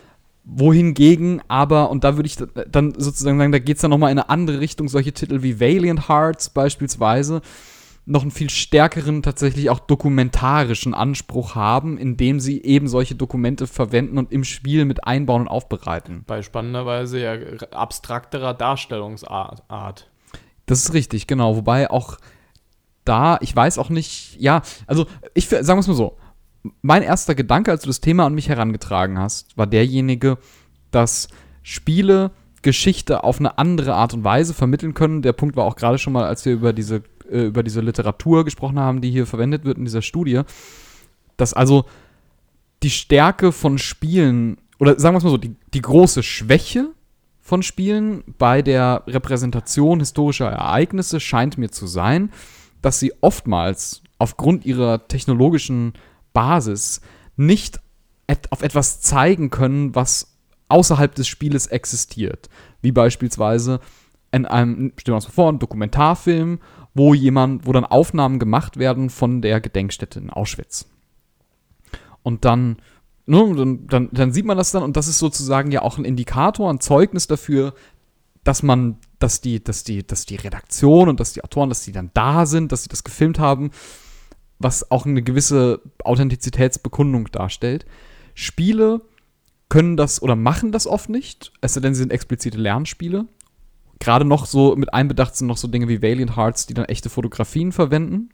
Wohingegen aber, und da würde ich dann sozusagen sagen, da geht es dann nochmal in eine andere Richtung, solche Titel wie Valiant Hearts beispielsweise noch einen viel stärkeren, tatsächlich auch dokumentarischen Anspruch haben, indem sie eben solche Dokumente verwenden und im Spiel mit einbauen und aufbereiten. Bei spannenderweise ja abstrakterer Darstellungsart. Das ist richtig, genau. Wobei auch da, ich weiß auch nicht, ja, also sagen wir es mal so, mein erster Gedanke, als du das Thema an mich herangetragen hast, war derjenige, dass Spiele Geschichte auf eine andere Art und Weise vermitteln können. Der Punkt war auch gerade schon mal, als wir über diese Literatur gesprochen haben, die hier verwendet wird in dieser Studie, dass also die Stärke von Spielen, oder sagen wir es mal so, die große Schwäche von Spielen bei der Repräsentation historischer Ereignisse scheint mir zu sein, dass sie oftmals aufgrund ihrer technologischen Basis nicht auf etwas zeigen können, was außerhalb des Spieles existiert. Wie beispielsweise in einem, stellen wir uns mal vor, einem Dokumentarfilm, wo dann Aufnahmen gemacht werden von der Gedenkstätte in Auschwitz. Und dann sieht man das dann, und das ist sozusagen ja auch ein Indikator, ein Zeugnis dafür, dass die Redaktion und dass die Autoren, dass die dann da sind, dass sie das gefilmt haben, was auch eine gewisse Authentizitätsbekundung darstellt. Spiele können das oder machen das oft nicht, es sei denn, sie sind explizite Lernspiele. Gerade noch so mit einbedacht sind noch so Dinge wie Valiant Hearts, die dann echte Fotografien verwenden.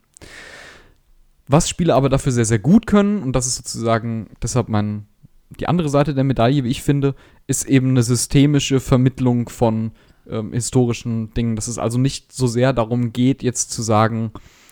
Was Spiele aber dafür sehr, sehr gut können, und das ist sozusagen deshalb die andere Seite der Medaille, wie ich finde, ist eben eine systemische Vermittlung von historischen Dingen. Dass es also nicht so sehr darum geht, jetzt zu sagen,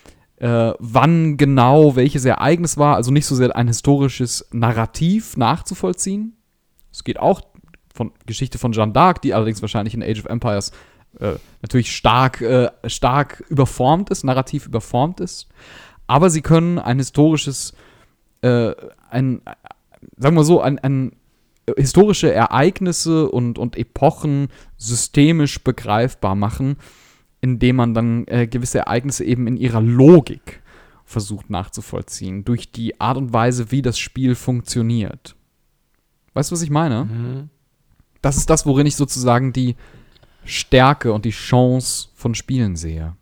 wann genau welches Ereignis war, also nicht so sehr ein historisches Narrativ nachzuvollziehen. Es geht auch von Geschichte von Jeanne d'Arc, die allerdings wahrscheinlich in Age of Empires natürlich stark überformt ist, narrativ überformt ist. Aber sie können ein historisches, sagen wir so, historische Ereignisse und Epochen systemisch begreifbar machen, indem man dann gewisse Ereignisse eben in ihrer Logik versucht nachzuvollziehen, durch die Art und Weise, wie das Spiel funktioniert. Weißt du, was ich meine? Mhm. Das ist das, worin ich sozusagen die Stärke und die Chance von Spielen sehe.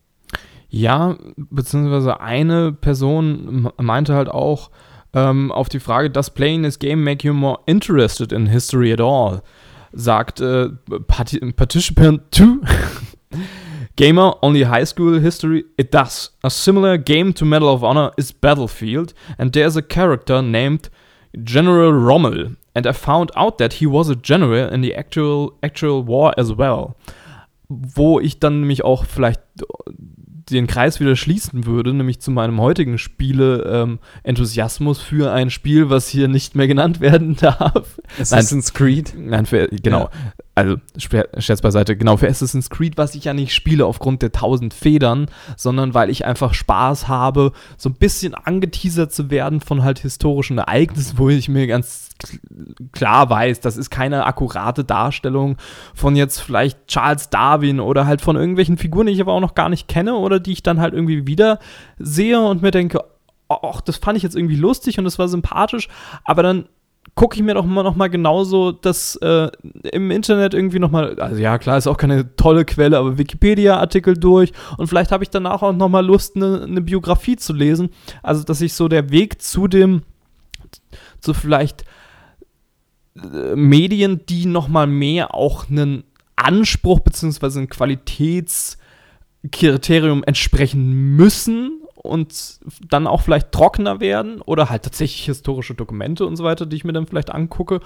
Ja, beziehungsweise eine Person meinte halt auch auf die Frage, does playing this game make you more interested in history at all? Sagt Participant 2, Gamer, only high school history, it does. A similar game to Medal of Honor is Battlefield, and there's a character named General Rommel, and I found out that he was a general in the actual war as well. Wo ich dann nämlich auch vielleicht den Kreis wieder schließen würde, nämlich zu meinem heutigen Spiele-Enthusiasmus für ein Spiel, was hier nicht mehr genannt werden darf. Assassin's Creed? Nein, genau. Ja. Also, Scherz beiseite, genau, für Assassin's Creed, was ich ja nicht spiele aufgrund der 1000 Federn, sondern weil ich einfach Spaß habe, so ein bisschen angeteasert zu werden von halt historischen Ereignissen, wo ich mir ganz klar weiß, das ist keine akkurate Darstellung von jetzt vielleicht Charles Darwin oder halt von irgendwelchen Figuren, die ich aber auch noch gar nicht kenne oder die ich dann halt irgendwie wieder sehe und mir denke, ach, das fand ich jetzt irgendwie lustig und das war sympathisch, aber dann gucke ich mir doch noch mal genauso das im Internet irgendwie noch mal, also ja, klar, ist auch keine tolle Quelle, aber Wikipedia-Artikel durch und vielleicht habe ich danach auch noch mal Lust, eine Biografie zu lesen. Also, dass ich so der Weg zu vielleicht Medien, die noch mal mehr auch einen Anspruch bzw. ein Qualitätskriterium entsprechen müssen und dann auch vielleicht trockener werden oder halt tatsächlich historische Dokumente und so weiter, die ich mir dann vielleicht angucke,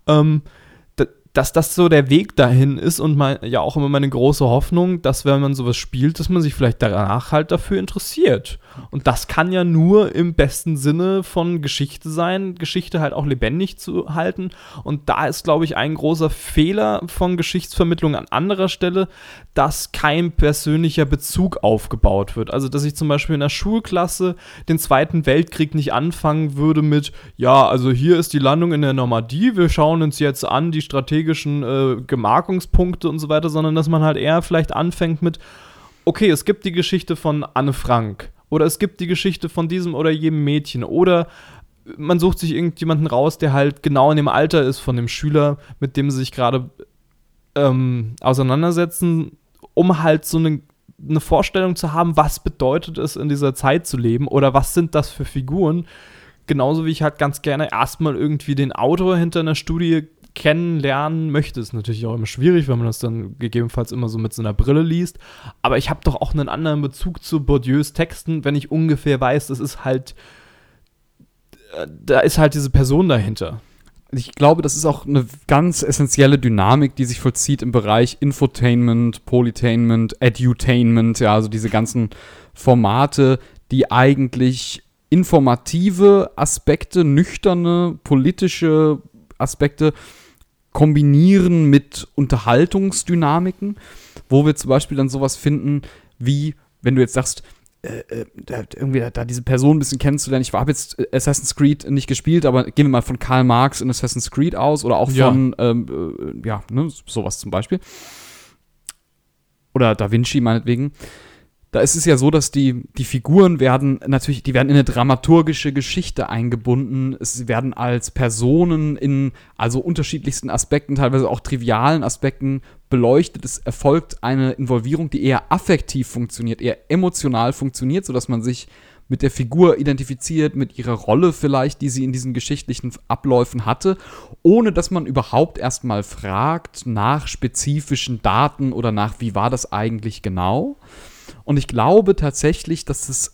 dass das so der Weg dahin ist und ja auch immer meine große Hoffnung, dass wenn man sowas spielt, dass man sich vielleicht danach halt dafür interessiert. Und das kann ja nur im besten Sinne von Geschichte sein, Geschichte halt auch lebendig zu halten. Und da ist, glaube ich, ein großer Fehler von Geschichtsvermittlung an anderer Stelle, dass kein persönlicher Bezug aufgebaut wird. Also, dass ich zum Beispiel in der Schulklasse den Zweiten Weltkrieg nicht anfangen würde mit, ja, also hier ist die Landung in der Normandie, wir schauen uns jetzt an die strategischen Gemarkungspunkte und so weiter, sondern dass man halt eher vielleicht anfängt mit, okay, es gibt die Geschichte von Anne Frank oder es gibt die Geschichte von diesem oder jenem Mädchen oder man sucht sich irgendjemanden raus, der halt genau in dem Alter ist von dem Schüler, mit dem sie sich gerade auseinandersetzen, um halt so eine Vorstellung zu haben, was bedeutet es, in dieser Zeit zu leben oder was sind das für Figuren. Genauso wie ich halt ganz gerne erstmal irgendwie den Autor hinter einer Studie kennenlernen möchte. Ist natürlich auch immer schwierig, wenn man das dann gegebenenfalls immer so mit so einer Brille liest. Aber ich habe doch auch einen anderen Bezug zu Bourdieus Texten, wenn ich ungefähr weiß, das ist halt, da ist halt diese Person dahinter. Ich glaube, das ist auch eine ganz essentielle Dynamik, die sich vollzieht im Bereich Infotainment, Polytainment, Edutainment, ja, also diese ganzen Formate, die eigentlich informative Aspekte, nüchterne politische Aspekte kombinieren mit Unterhaltungsdynamiken, wo wir zum Beispiel dann sowas finden wie, wenn du jetzt sagst, irgendwie da diese Person ein bisschen kennenzulernen. Ich habe jetzt Assassin's Creed nicht gespielt, aber gehen wir mal von Karl Marx in Assassin's Creed aus oder auch von, sowas zum Beispiel. Oder Da Vinci meinetwegen. Da ist es ja so, dass die Figuren werden in eine dramaturgische Geschichte eingebunden. Sie werden als Personen in also unterschiedlichsten Aspekten, teilweise auch trivialen Aspekten beleuchtet. Es erfolgt eine Involvierung, die eher affektiv funktioniert, eher emotional funktioniert, sodass man sich mit der Figur identifiziert, mit ihrer Rolle vielleicht, die sie in diesen geschichtlichen Abläufen hatte, ohne dass man überhaupt erstmal fragt nach spezifischen Daten oder nach, wie war das eigentlich genau. Und ich glaube tatsächlich, dass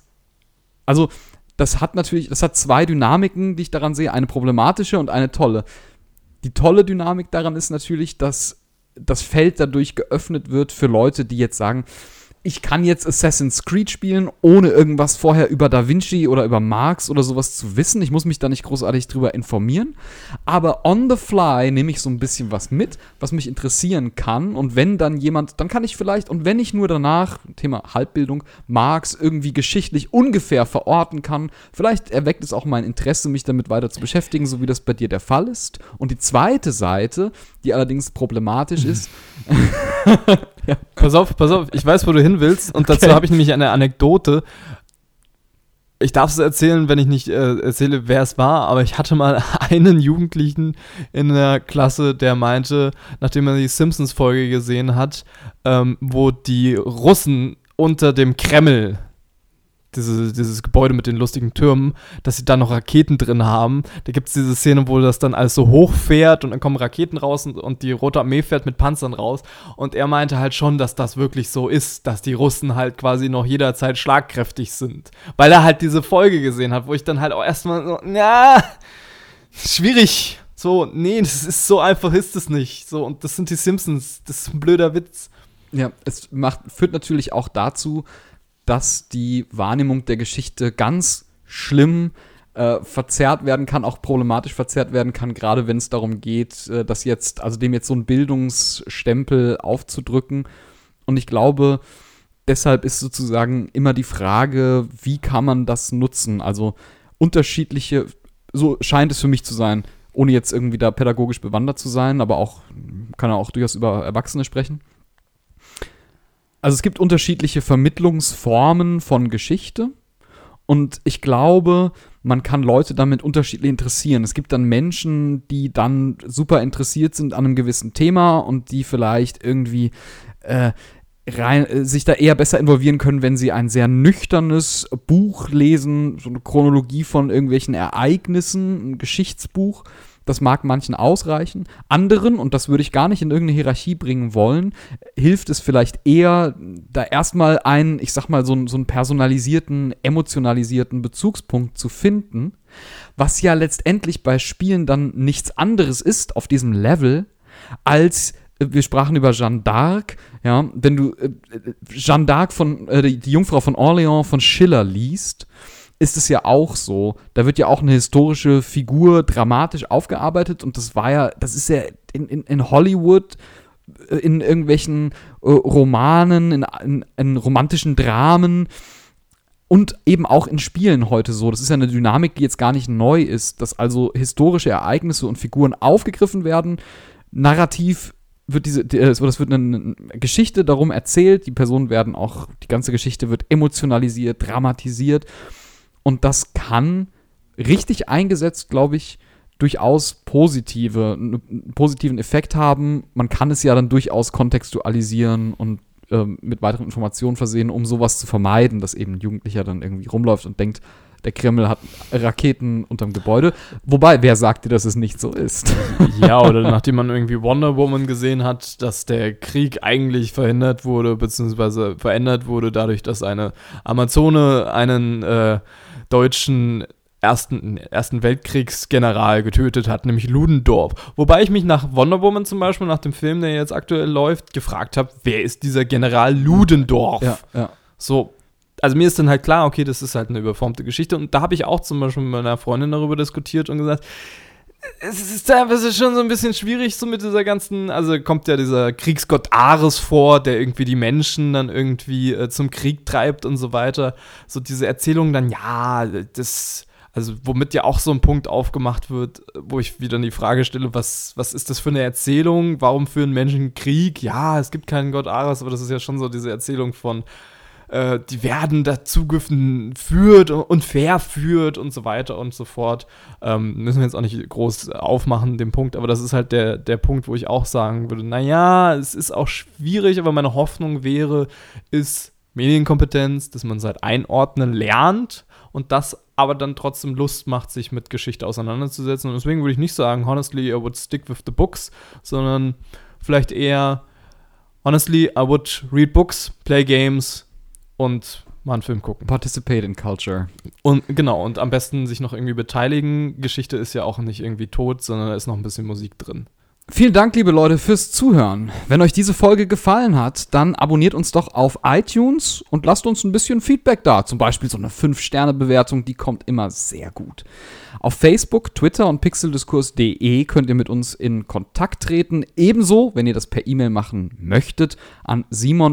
das hat zwei Dynamiken, die ich daran sehe, eine problematische und eine tolle. Die tolle Dynamik daran ist natürlich, dass das Feld dadurch geöffnet wird für Leute, die jetzt sagen, ich kann jetzt Assassin's Creed spielen, ohne irgendwas vorher über Da Vinci oder über Marx oder sowas zu wissen. Ich muss mich da nicht großartig drüber informieren. Aber on the fly nehme ich so ein bisschen was mit, was mich interessieren kann. Und wenn dann dann kann ich vielleicht, und wenn ich nur danach, Thema Halbbildung, Marx irgendwie geschichtlich ungefähr verorten kann, vielleicht erweckt es auch mein Interesse, mich damit weiter zu beschäftigen, so wie das bei dir der Fall ist. Und die zweite Seite, die allerdings problematisch ist, ja. Pass auf, ich weiß, wo du hin willst und dazu habe ich nämlich eine Anekdote. Ich darf es erzählen, wenn ich nicht erzähle, wer es war, aber ich hatte mal einen Jugendlichen in der Klasse, der meinte, nachdem er die Simpsons-Folge gesehen hat, wo die Russen unter dem Kreml, dieses Gebäude mit den lustigen Türmen, dass sie da noch Raketen drin haben. Da gibt es diese Szene, wo das dann alles so hochfährt und dann kommen Raketen raus und die Rote Armee fährt mit Panzern raus. Und er meinte halt schon, dass das wirklich so ist, dass die Russen halt quasi noch jederzeit schlagkräftig sind. Weil er halt diese Folge gesehen hat, wo ich dann halt auch erstmal so, schwierig. So, nee, das ist so einfach, ist es nicht. So, und das sind die Simpsons. Das ist ein blöder Witz. Ja, es führt natürlich auch dazu, dass die Wahrnehmung der Geschichte ganz schlimm verzerrt werden kann, auch problematisch verzerrt werden kann, gerade wenn es darum geht, dem jetzt so einen Bildungsstempel aufzudrücken. Und ich glaube, deshalb ist sozusagen immer die Frage, wie kann man das nutzen? Also unterschiedliche, so scheint es für mich zu sein, ohne jetzt irgendwie da pädagogisch bewandert zu sein, aber auch, kann er auch durchaus über Erwachsene sprechen. Also es gibt unterschiedliche Vermittlungsformen von Geschichte und ich glaube, man kann Leute damit unterschiedlich interessieren. Es gibt dann Menschen, die dann super interessiert sind an einem gewissen Thema und die vielleicht irgendwie sich da eher besser involvieren können, wenn sie ein sehr nüchternes Buch lesen, so eine Chronologie von irgendwelchen Ereignissen, ein Geschichtsbuch. Das mag manchen ausreichen. Anderen, und das würde ich gar nicht in irgendeine Hierarchie bringen wollen, hilft es vielleicht eher, da erstmal einen personalisierten, emotionalisierten Bezugspunkt zu finden, was ja letztendlich bei Spielen dann nichts anderes ist auf diesem Level, als wir sprachen über Jeanne d'Arc, ja, wenn du Jeanne d'Arc die Jungfrau von Orleans von Schiller liest, ist es ja auch so. Da wird ja auch eine historische Figur dramatisch aufgearbeitet und das ist ja in Hollywood, in irgendwelchen Romanen, in romantischen Dramen und eben auch in Spielen heute so. Das ist ja eine Dynamik, die jetzt gar nicht neu ist, dass also historische Ereignisse und Figuren aufgegriffen werden. Narrativ wird das wird eine Geschichte darum erzählt, die Personen werden auch, die ganze Geschichte wird emotionalisiert, dramatisiert. Und das kann richtig eingesetzt, glaube ich, durchaus einen positiven Effekt haben. Man kann es ja dann durchaus kontextualisieren und mit weiteren Informationen versehen, um sowas zu vermeiden, dass eben ein Jugendlicher dann irgendwie rumläuft und denkt, der Kreml hat Raketen unterm Gebäude. Wobei, wer sagt dir, dass es nicht so ist? Ja, oder nachdem man irgendwie Wonder Woman gesehen hat, dass der Krieg eigentlich verhindert wurde, beziehungsweise verändert wurde, dadurch, dass eine Amazone einen deutschen Ersten Weltkriegsgeneral getötet hat, nämlich Ludendorff. Wobei ich mich nach Wonder Woman zum Beispiel, nach dem Film, der jetzt aktuell läuft, gefragt habe, wer ist dieser General Ludendorff? Ja. So, also mir ist dann halt klar, okay, das ist halt eine überformte Geschichte. Und da habe ich auch zum Beispiel mit meiner Freundin darüber diskutiert und gesagt, es ist teilweise schon so ein bisschen schwierig, so mit dieser ganzen, also kommt ja dieser Kriegsgott Ares vor, der irgendwie die Menschen dann irgendwie zum Krieg treibt und so weiter. So diese Erzählung dann, ja, also womit ja auch so ein Punkt aufgemacht wird, wo ich wieder die Frage stelle, was ist das für eine Erzählung? Warum führen Menschen Krieg? Ja, es gibt keinen Gott Ares, aber das ist ja schon so diese Erzählung von die werden dazu geführt und verführt und so weiter und so fort. Müssen wir jetzt auch nicht groß aufmachen, den Punkt, aber das ist halt der Punkt, wo ich auch sagen würde, naja, es ist auch schwierig, aber meine Hoffnung ist Medienkompetenz, dass man es halt einordnen lernt und das aber dann trotzdem Lust macht, sich mit Geschichte auseinanderzusetzen. Und deswegen würde ich nicht sagen, honestly, I would stick with the books, sondern vielleicht eher, honestly, I would read books, play games und mal einen Film gucken. Participate in culture. Und genau, und am besten sich noch irgendwie beteiligen. Geschichte ist ja auch nicht irgendwie tot, sondern da ist noch ein bisschen Musik drin. Vielen Dank, liebe Leute, fürs Zuhören. Wenn euch diese Folge gefallen hat, dann abonniert uns doch auf iTunes und lasst uns ein bisschen Feedback da. Zum Beispiel so eine 5-Sterne-Bewertung, die kommt immer sehr gut. Auf Facebook, Twitter und pixeldiskurs.de könnt ihr mit uns in Kontakt treten. Ebenso, wenn ihr das per E-Mail machen möchtet, an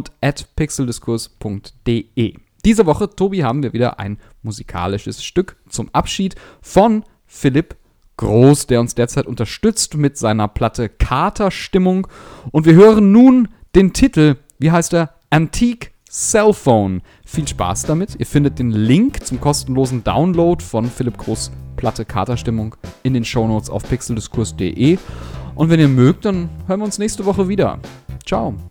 simon@pixeldiskurs.de. Diese Woche, Tobi, haben wir wieder ein musikalisches Stück zum Abschied von Philipp Groß, der uns derzeit unterstützt mit seiner Platte Katerstimmung. Und wir hören nun den Titel, wie heißt er? Antique Cellphone. Viel Spaß damit. Ihr findet den Link zum kostenlosen Download von Philipp Groß' Platte Katerstimmung in den Shownotes auf pixeldiskurs.de. Und wenn ihr mögt, dann hören wir uns nächste Woche wieder. Ciao.